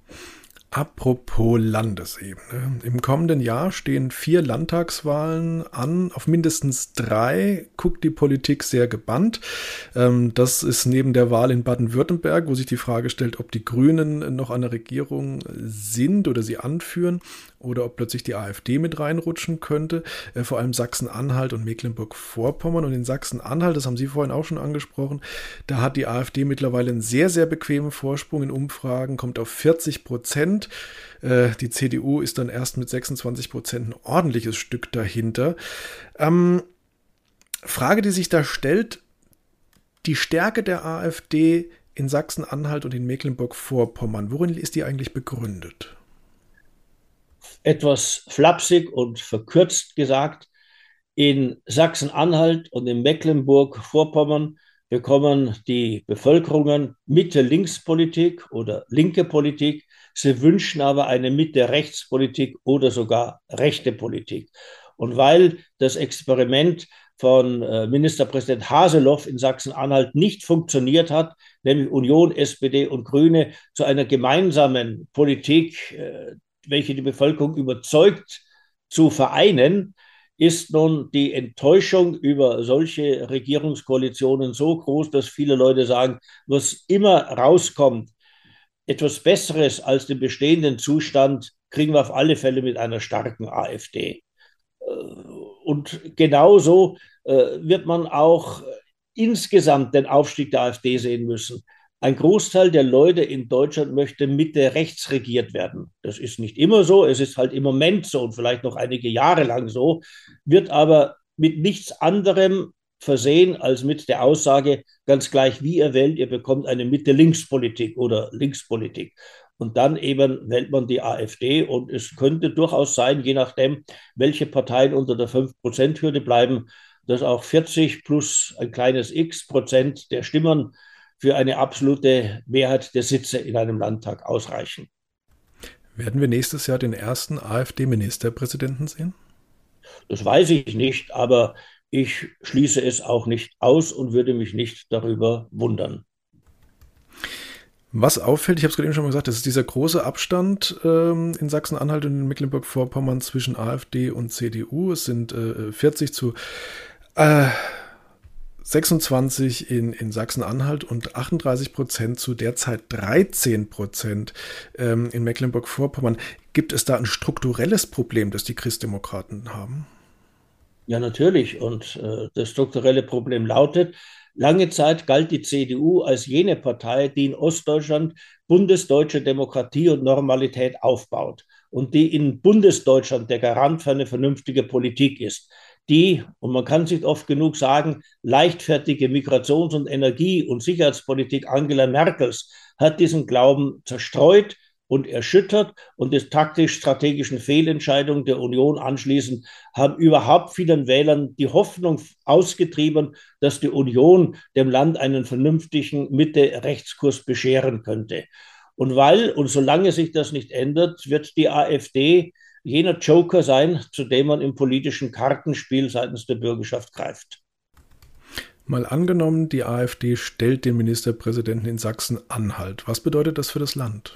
Apropos Landesebene. Im kommenden Jahr stehen 4 Landtagswahlen an. Auf mindestens 3 guckt die Politik sehr gebannt. Das ist neben der Wahl in Baden-Württemberg, wo sich die Frage stellt, ob die Grünen noch an der Regierung sind oder sie anführen oder ob plötzlich die AfD mit reinrutschen könnte. Vor allem Sachsen-Anhalt und Mecklenburg-Vorpommern. Und in Sachsen-Anhalt, das haben Sie vorhin auch schon angesprochen, da hat die AfD mittlerweile einen sehr, sehr bequemen Vorsprung in Umfragen, kommt auf 40%. Die CDU ist dann erst mit 26% ein ordentliches Stück dahinter. Frage, die sich da stellt, die Stärke der AfD in Sachsen-Anhalt und in Mecklenburg-Vorpommern, worin ist die eigentlich begründet? Etwas flapsig und verkürzt gesagt, in Sachsen-Anhalt und in Mecklenburg-Vorpommern bekommen die Bevölkerungen Mitte-Links-Politik oder linke Politik. Sie wünschen aber eine Mitte-Rechts-Politik oder sogar rechte Politik. Und weil das Experiment von Ministerpräsident Haseloff in Sachsen-Anhalt nicht funktioniert hat, nämlich Union, SPD und Grüne zu einer gemeinsamen Politik, welche die Bevölkerung überzeugt, zu vereinen, ist nun die Enttäuschung über solche Regierungskoalitionen so groß, dass viele Leute sagen, was immer rauskommt, etwas Besseres als den bestehenden Zustand kriegen wir auf alle Fälle mit einer starken AfD. Und genauso wird man auch insgesamt den Aufstieg der AfD sehen müssen. Ein Großteil der Leute in Deutschland möchte Mitte rechts regiert werden. Das ist nicht immer so, es ist halt im Moment so und vielleicht noch einige Jahre lang so, wird aber mit nichts anderem versehen als mit der Aussage, ganz gleich wie ihr wählt, ihr bekommt eine Mitte-Links-Politik oder Linkspolitik. Und dann eben wählt man die AfD und es könnte durchaus sein, je nachdem, welche Parteien unter der 5%-Hürde bleiben, dass auch 40 plus ein kleines X% der Stimmen für eine absolute Mehrheit der Sitze in einem Landtag ausreichen. Werden wir nächstes Jahr den ersten AfD-Ministerpräsidenten sehen? Das weiß ich nicht, aber Ich schließe es auch nicht aus und würde mich nicht darüber wundern. Was auffällt, ich habe es gerade eben schon mal gesagt, das ist dieser große Abstand in Sachsen-Anhalt und in Mecklenburg-Vorpommern zwischen AfD und CDU. Es sind 40 zu äh, 26 in Sachsen-Anhalt und 38% zu derzeit 13% in Mecklenburg-Vorpommern. Gibt es da ein strukturelles Problem, das die Christdemokraten haben? Ja, natürlich. Und das strukturelle Problem lautet, lange Zeit galt die CDU als jene Partei, die in Ostdeutschland bundesdeutsche Demokratie und Normalität aufbaut und die in Bundesdeutschland der Garant für eine vernünftige Politik ist. Die, und man kann es nicht oft genug sagen, leichtfertige Migrations- und Energie- und Sicherheitspolitik Angela Merkels hat diesen Glauben zerstreut und erschüttert, und die taktisch-strategischen Fehlentscheidungen der Union anschließend haben überhaupt vielen Wählern die Hoffnung ausgetrieben, dass die Union dem Land einen vernünftigen Mitte-Rechtskurs bescheren könnte. Und weil und solange sich das nicht ändert, wird die AfD jener Joker sein, zu dem man im politischen Kartenspiel seitens der Bürgerschaft greift. Mal angenommen, die AfD stellt den Ministerpräsidenten in Sachsen-Anhalt. Was bedeutet das für das Land?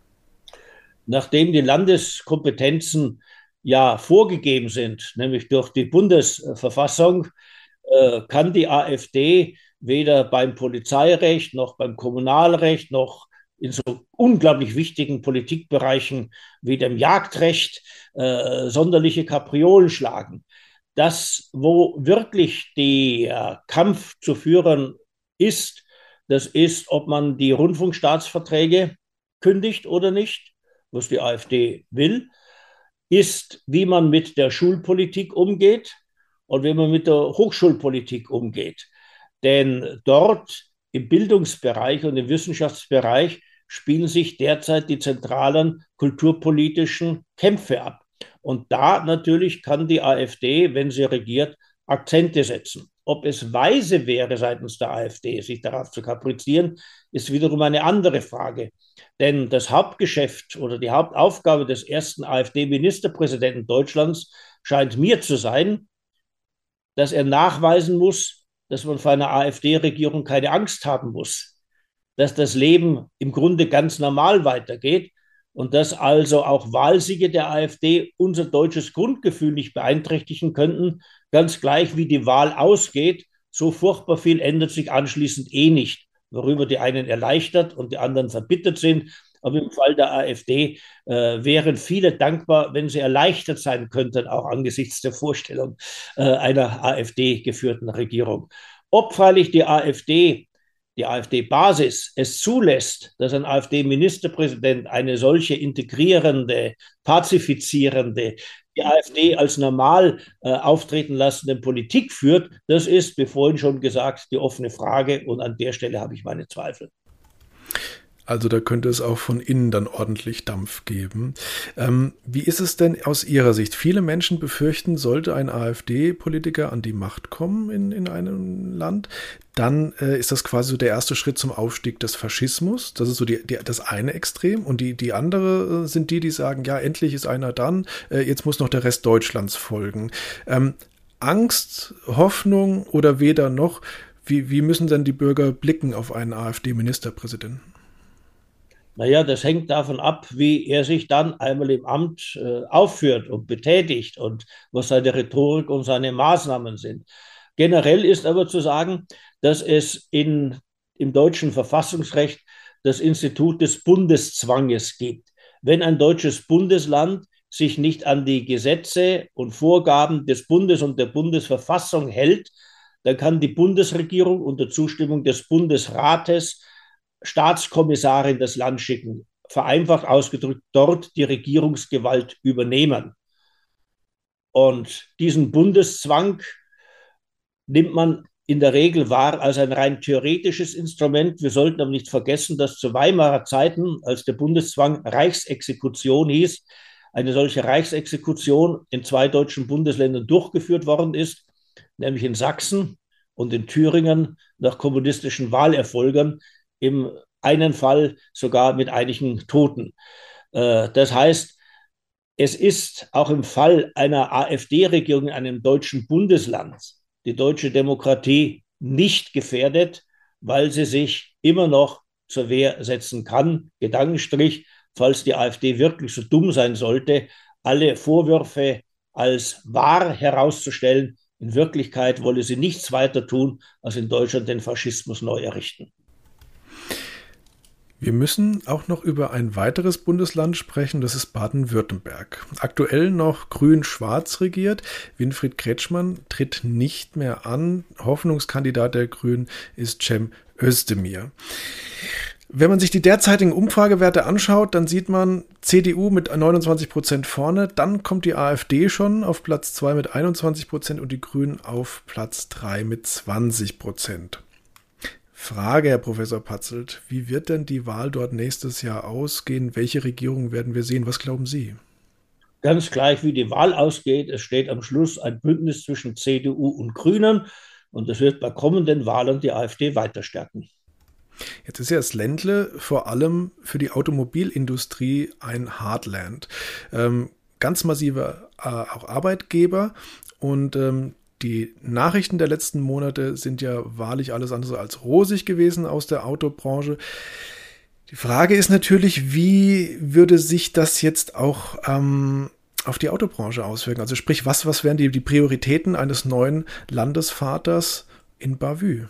Nachdem die Landeskompetenzen ja vorgegeben sind, nämlich durch die Bundesverfassung, kann die AfD weder beim Polizeirecht noch beim Kommunalrecht noch in so unglaublich wichtigen Politikbereichen wie dem Jagdrecht sonderliche Kapriolen schlagen. Das, wo wirklich der Kampf zu führen ist, das ist, ob man die Rundfunkstaatsverträge kündigt oder nicht, was die AfD will, ist, wie man mit der Schulpolitik umgeht und wie man mit der Hochschulpolitik umgeht. Denn dort im Bildungsbereich und im Wissenschaftsbereich spielen sich derzeit die zentralen kulturpolitischen Kämpfe ab. Und da natürlich kann die AfD, wenn sie regiert, Akzente setzen. Ob es weise wäre seitens der AfD, sich darauf zu kaprizieren, ist wiederum eine andere Frage. Denn das Hauptgeschäft oder die Hauptaufgabe des ersten AfD-Ministerpräsidenten Deutschlands scheint mir zu sein, dass er nachweisen muss, dass man vor einer AfD-Regierung keine Angst haben muss, dass das Leben im Grunde ganz normal weitergeht und dass also auch Wahlsiege der AfD unser deutsches Grundgefühl nicht beeinträchtigen könnten, ganz gleich wie die Wahl ausgeht. So furchtbar viel ändert sich anschließend eh nicht, worüber die einen erleichtert und die anderen verbittert sind. Aber im Fall der AfD wären viele dankbar, wenn sie erleichtert sein könnten, auch angesichts der Vorstellung einer AfD-geführten Regierung. Ob freilich die AfD-Basis es zulässt, dass ein AfD-Ministerpräsident eine solche integrierende, pazifizierende, die AfD als normal auftreten lassende Politik führt, das ist, wie vorhin schon gesagt, die offene Frage. Und an der Stelle habe ich meine Zweifel. Also da könnte es auch von innen dann ordentlich Dampf geben. Wie ist es denn aus Ihrer Sicht? Viele Menschen befürchten, sollte ein AfD-Politiker an die Macht kommen in einem Land, dann ist das quasi so der erste Schritt zum Aufstieg des Faschismus. Das ist so das eine Extrem. Und die andere sind die sagen, ja, endlich ist einer dann, jetzt muss noch der Rest Deutschlands folgen. Angst, Hoffnung oder weder noch? Wie müssen denn die Bürger blicken auf einen AfD-Ministerpräsidenten? Naja, das hängt davon ab, wie er sich dann einmal im Amt aufführt und betätigt und was seine Rhetorik und seine Maßnahmen sind. Generell ist aber zu sagen, dass es im deutschen Verfassungsrecht das Institut des Bundeszwanges gibt. Wenn ein deutsches Bundesland sich nicht an die Gesetze und Vorgaben des Bundes und der Bundesverfassung hält, dann kann die Bundesregierung unter Zustimmung des Bundesrates Staatskommissare in das Land schicken, vereinfacht ausgedrückt, dort die Regierungsgewalt übernehmen. Und diesen Bundeszwang nimmt man in der Regel wahr als ein rein theoretisches Instrument. Wir sollten aber nicht vergessen, dass zu Weimarer Zeiten, als der Bundeszwang Reichsexekution hieß, eine solche Reichsexekution in zwei deutschen Bundesländern durchgeführt worden ist, nämlich in Sachsen und in Thüringen nach kommunistischen Wahlerfolgen, im einen Fall sogar mit einigen Toten. Das heißt, es ist auch im Fall einer AfD-Regierung in einem deutschen Bundesland die deutsche Demokratie nicht gefährdet, weil sie sich immer noch zur Wehr setzen kann. Gedankenstrich, falls die AfD wirklich so dumm sein sollte, alle Vorwürfe als wahr herauszustellen. In Wirklichkeit wolle sie nichts weiter tun, als in Deutschland den Faschismus neu errichten. Wir müssen auch noch über ein weiteres Bundesland sprechen, das ist Baden-Württemberg. Aktuell noch grün-schwarz regiert. Winfried Kretschmann tritt nicht mehr an. Hoffnungskandidat der Grünen ist Cem Özdemir. Wenn man sich die derzeitigen Umfragewerte anschaut, dann sieht man CDU mit 29% vorne, dann kommt die AfD schon auf Platz 2 mit 21% und die Grünen auf Platz 3 mit 20%. Frage, Herr Professor Patzelt, wie wird denn die Wahl dort nächstes Jahr ausgehen? Welche Regierung werden wir sehen? Was glauben Sie? Ganz gleich, wie die Wahl ausgeht, es steht am Schluss ein Bündnis zwischen CDU und Grünen und das wird bei kommenden Wahlen die AfD weiter stärken. Jetzt ist ja das Ländle vor allem für die Automobilindustrie ein Heartland. Ganz massive auch Arbeitgeber und die Nachrichten der letzten Monate sind ja wahrlich alles andere als rosig gewesen aus der Autobranche. Die Frage ist natürlich, wie würde sich das jetzt auch auf die Autobranche auswirken? Also sprich, was wären die Prioritäten eines neuen Landesvaters in Bavü?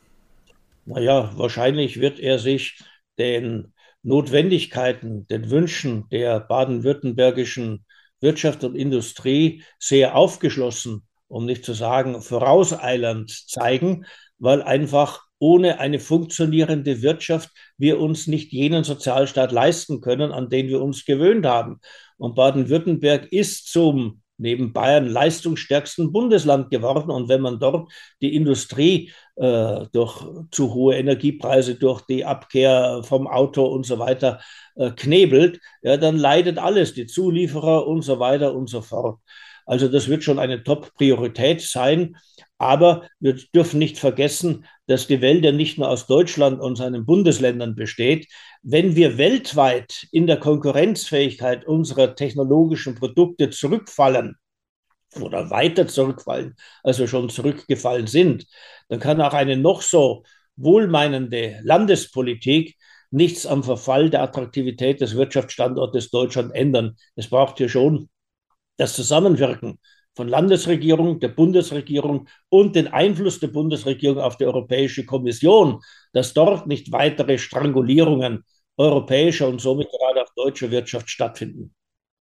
Naja, wahrscheinlich wird er sich den Notwendigkeiten, den Wünschen der baden-württembergischen Wirtschaft und Industrie sehr aufgeschlossen, um nicht zu sagen vorauseilend zeigen, weil einfach ohne eine funktionierende Wirtschaft wir uns nicht jenen Sozialstaat leisten können, an den wir uns gewöhnt haben. Und Baden-Württemberg ist zum neben Bayern leistungsstärksten Bundesland geworden. Und wenn man dort die Industrie durch zu hohe Energiepreise, durch die Abkehr vom Auto und so weiter knebelt, ja, dann leidet alles, die Zulieferer und so weiter und so fort. Also das wird schon eine Top-Priorität sein. Aber wir dürfen nicht vergessen, dass die Welt ja nicht nur aus Deutschland und seinen Bundesländern besteht. Wenn wir weltweit in der Konkurrenzfähigkeit unserer technologischen Produkte zurückfallen oder weiter zurückfallen, als wir schon zurückgefallen sind, dann kann auch eine noch so wohlmeinende Landespolitik nichts am Verfall der Attraktivität des Wirtschaftsstandortes Deutschland ändern. Es braucht hier schon das Zusammenwirken von Landesregierung, der Bundesregierung und den Einfluss der Bundesregierung auf die Europäische Kommission, dass dort nicht weitere Strangulierungen europäischer und somit gerade auch deutscher Wirtschaft stattfinden.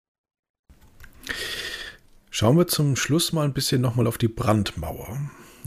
Schauen wir zum Schluss mal ein bisschen nochmal auf die Brandmauer.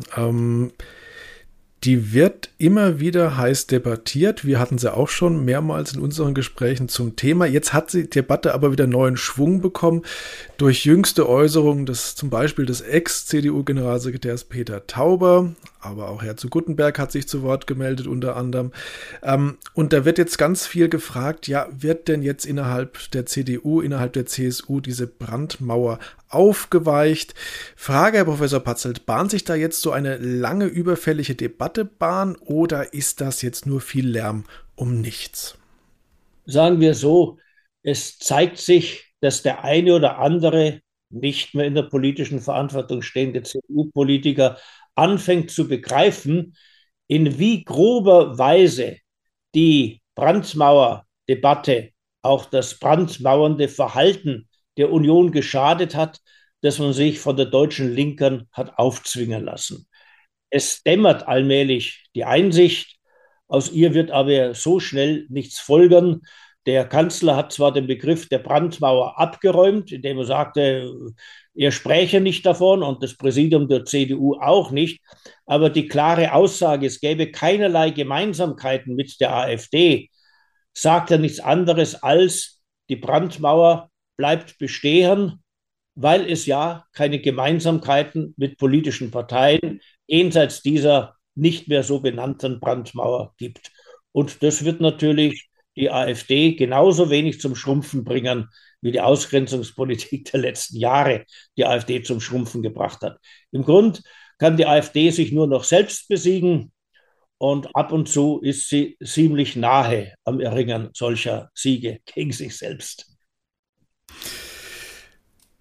Die wird immer wieder heiß debattiert. Wir hatten sie auch schon mehrmals in unseren Gesprächen zum Thema. Jetzt hat die Debatte aber wieder neuen Schwung bekommen durch jüngste Äußerungen zum Beispiel des Ex-CDU-Generalsekretärs Peter Tauber, aber auch Herr zu Guttenberg hat sich zu Wort gemeldet unter anderem. Und da wird jetzt ganz viel gefragt, ja, wird denn jetzt innerhalb der CDU, innerhalb der CSU diese Brandmauer aufgeweicht? Frage, Herr Professor Patzelt, bahnt sich da jetzt so eine lange überfällige Debatte Bahn oder ist das jetzt nur viel Lärm um nichts? Sagen wir so, es zeigt sich, dass der eine oder andere nicht mehr in der politischen Verantwortung stehende CDU-Politiker anfängt zu begreifen, in wie grober Weise die Brandmauerdebatte, auch das brandmauernde Verhalten der Union geschadet hat, dass man sich von der deutschen Linken hat aufzwingen lassen. Es dämmert allmählich die Einsicht, aus ihr wird aber so schnell nichts folgern. Der Kanzler hat zwar den Begriff der Brandmauer abgeräumt, indem er sagte, er spräche nicht davon und das Präsidium der CDU auch nicht, aber die klare Aussage, es gäbe keinerlei Gemeinsamkeiten mit der AfD, sagt er nichts anderes als, die Brandmauer bleibt bestehen, weil es ja keine Gemeinsamkeiten mit politischen Parteien jenseits dieser nicht mehr so benannten Brandmauer gibt. Und das wird natürlich die AfD genauso wenig zum Schrumpfen bringen, wie die Ausgrenzungspolitik der letzten Jahre die AfD zum Schrumpfen gebracht hat. Im Grund kann die AfD sich nur noch selbst besiegen und ab und zu ist sie ziemlich nahe am Erringen solcher Siege gegen sich selbst.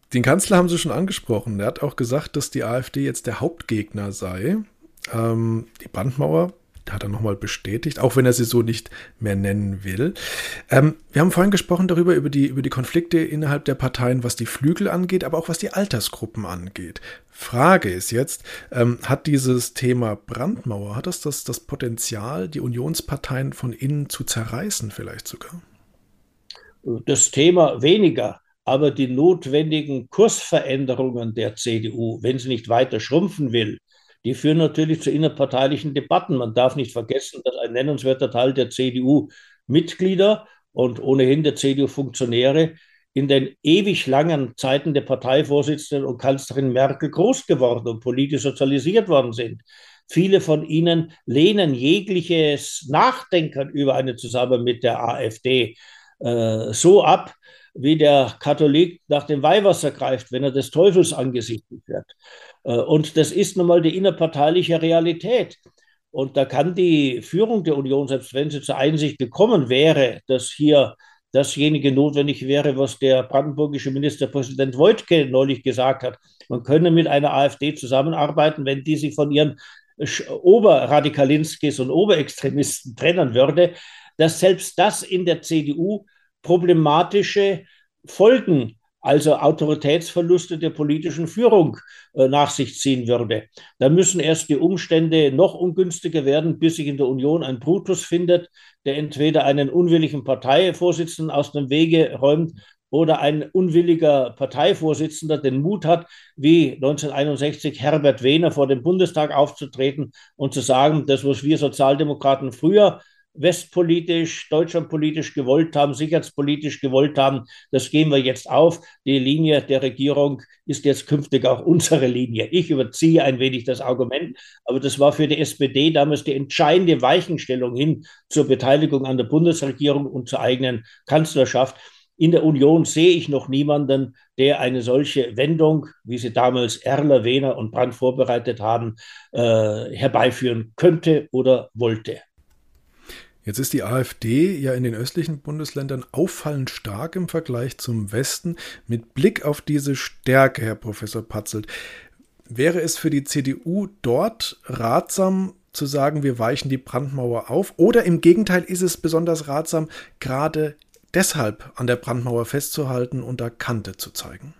Den Kanzler haben Sie schon angesprochen. Er hat auch gesagt, dass die AfD jetzt der Hauptgegner sei. Die Brandmauer hat er nochmal bestätigt, auch wenn er sie so nicht mehr nennen will. Wir haben vorhin gesprochen über die Konflikte innerhalb der Parteien, was die Flügel angeht, aber auch was die Altersgruppen angeht. Frage ist jetzt, hat dieses Thema Brandmauer, hat das Potenzial, die Unionsparteien von innen zu zerreißen vielleicht sogar? Das Thema weniger, aber die notwendigen Kursveränderungen der CDU, wenn sie nicht weiter schrumpfen will, die führen natürlich zu innerparteilichen Debatten. Man darf nicht vergessen, dass ein nennenswerter Teil der CDU-Mitglieder und ohnehin der CDU-Funktionäre in den ewig langen Zeiten der Parteivorsitzenden und Kanzlerin Merkel groß geworden und politisch sozialisiert worden sind. Viele von ihnen lehnen jegliches Nachdenken über eine Zusammenarbeit mit der AfD so ab, wie der Katholik nach dem Weihwasser greift, wenn er des Teufels angesichtigt wird. Und das ist nun mal die innerparteiliche Realität. Und da kann die Führung der Union, selbst wenn sie zur Einsicht gekommen wäre, dass hier dasjenige notwendig wäre, was der brandenburgische Ministerpräsident Woidke neulich gesagt hat, man könne mit einer AfD zusammenarbeiten, wenn die sich von ihren Oberradikalinskis und Oberextremisten trennen würde, dass selbst das in der CDU problematische Folgen, also Autoritätsverluste der politischen Führung nach sich ziehen würde. Da müssen erst die Umstände noch ungünstiger werden, bis sich in der Union ein Brutus findet, der entweder einen unwilligen Parteivorsitzenden aus dem Wege räumt oder ein unwilliger Parteivorsitzender den Mut hat, wie 1961 Herbert Wehner vor dem Bundestag aufzutreten und zu sagen, das, was wir Sozialdemokraten früher westpolitisch, deutschlandpolitisch gewollt haben, sicherheitspolitisch gewollt haben, das gehen wir jetzt auf. Die Linie der Regierung ist jetzt künftig auch unsere Linie. Ich überziehe ein wenig das Argument, aber das war für die SPD damals die entscheidende Weichenstellung hin zur Beteiligung an der Bundesregierung und zur eigenen Kanzlerschaft. In der Union sehe ich noch niemanden, der eine solche Wendung, wie sie damals Erler, Wehner und Brandt vorbereitet haben, herbeiführen könnte oder wollte. Jetzt ist die AfD ja in den östlichen Bundesländern auffallend stark im Vergleich zum Westen. Mit Blick auf diese Stärke, Herr Professor Patzelt, wäre es für die CDU dort ratsam zu sagen, wir weichen die Brandmauer auf? Oder im Gegenteil ist es besonders ratsam, gerade deshalb an der Brandmauer festzuhalten und da Kante zu zeigen?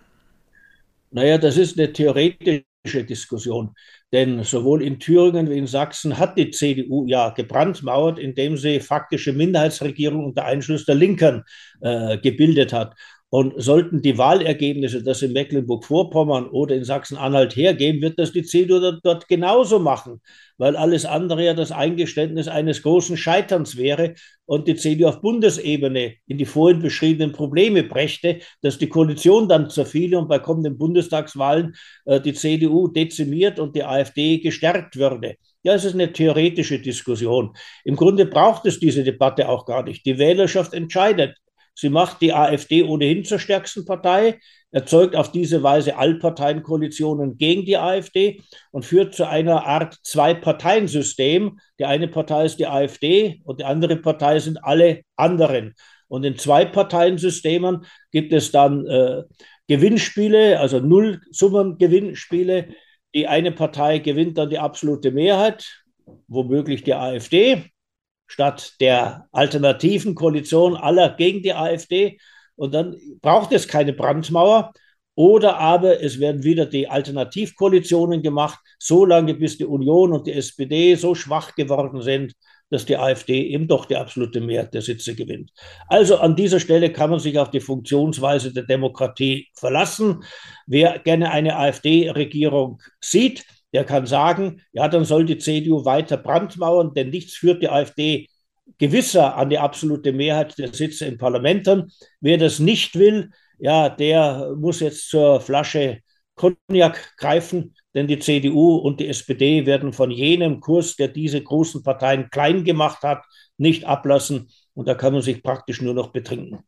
Naja, das ist eine theoretische Diskussion. Denn sowohl in Thüringen wie in Sachsen hat die CDU ja gebrandmauert, indem sie faktische Minderheitsregierung unter Einschluss der Linken gebildet hat. Und sollten die Wahlergebnisse das in Mecklenburg-Vorpommern oder in Sachsen-Anhalt hergeben, wird das die CDU dort genauso machen, weil alles andere ja das Eingeständnis eines großen Scheiterns wäre und die CDU auf Bundesebene in die vorhin beschriebenen Probleme brächte, dass die Koalition dann zerfiele und bei kommenden Bundestagswahlen die CDU dezimiert und die AfD gestärkt würde. Ja, es ist eine theoretische Diskussion. Im Grunde braucht es diese Debatte auch gar nicht. Die Wählerschaft entscheidet. Sie macht die AfD ohnehin zur stärksten Partei, erzeugt auf diese Weise Allparteienkoalitionen gegen die AfD und führt zu einer Art Zwei-Parteien-System. Die eine Partei ist die AfD und die andere Partei sind alle anderen. Und in Zwei-Parteien-Systemen gibt es dann Gewinnspiele, also Nullsummen-Gewinnspiele. Die eine Partei gewinnt dann die absolute Mehrheit, womöglich die AfD, statt der alternativen Koalition aller gegen die AfD. Und dann braucht es keine Brandmauer. Oder aber es werden wieder die Alternativkoalitionen gemacht, solange bis die Union und die SPD so schwach geworden sind, dass die AfD eben doch die absolute Mehrheit der Sitze gewinnt. Also an dieser Stelle kann man sich auf die Funktionsweise der Demokratie verlassen. Wer gerne eine AfD-Regierung sieht, der kann sagen, ja, dann soll die CDU weiter brandmauern, denn nichts führt die AfD gewisser an die absolute Mehrheit der Sitze in Parlamenten. Wer das nicht will, ja, der muss jetzt zur Flasche Cognac greifen, denn die CDU und die SPD werden von jenem Kurs, der diese großen Parteien klein gemacht hat, nicht ablassen. Und da kann man sich praktisch nur noch betrinken.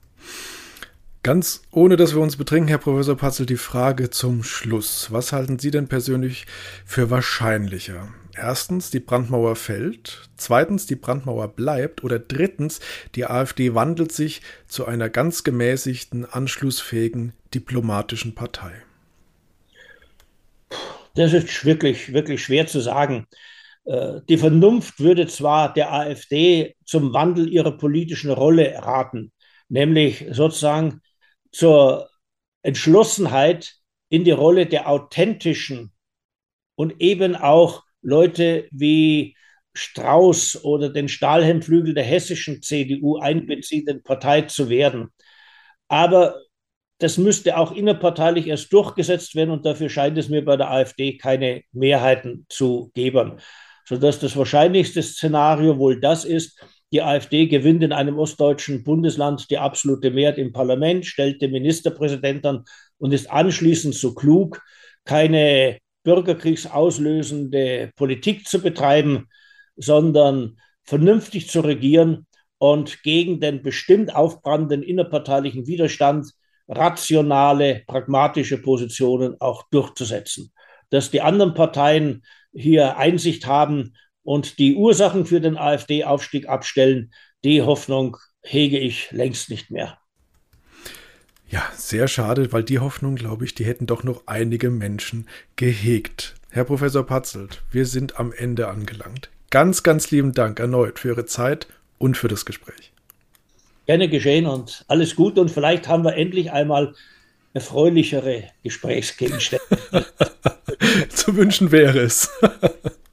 Ganz ohne, dass wir uns betrinken, Herr Professor Patzelt, die Frage zum Schluss. Was halten Sie denn persönlich für wahrscheinlicher? Erstens, die Brandmauer fällt. Zweitens, die Brandmauer bleibt. Oder drittens, die AfD wandelt sich zu einer ganz gemäßigten, anschlussfähigen diplomatischen Partei? Das ist wirklich, wirklich schwer zu sagen. Die Vernunft würde zwar der AfD zum Wandel ihrer politischen Rolle raten, nämlich sozusagen zur Entschlossenheit in die Rolle der authentischen und eben auch Leute wie Strauß oder den Stahlhelmflügel der hessischen CDU einbeziehenden Partei zu werden. Aber das müsste auch innerparteilich erst durchgesetzt werden und dafür scheint es mir bei der AfD keine Mehrheiten zu geben. Sodass das wahrscheinlichste Szenario wohl das ist, die AfD gewinnt in einem ostdeutschen Bundesland die absolute Mehrheit im Parlament, stellt den Ministerpräsidenten an und ist anschließend so klug, keine bürgerkriegsauslösende Politik zu betreiben, sondern vernünftig zu regieren und gegen den bestimmt aufbrandenden innerparteilichen Widerstand rationale, pragmatische Positionen auch durchzusetzen. Dass die anderen Parteien hier Einsicht haben und die Ursachen für den AfD-Aufstieg abstellen, die Hoffnung hege ich längst nicht mehr. Ja, sehr schade, weil die Hoffnung, glaube ich, die hätten doch noch einige Menschen gehegt. Herr Professor Patzelt, wir sind am Ende angelangt. Ganz, ganz lieben Dank erneut für Ihre Zeit und für das Gespräch. Gerne geschehen und alles Gute und vielleicht haben wir endlich einmal erfreulichere Gesprächsgegenstände. Zu wünschen wäre es.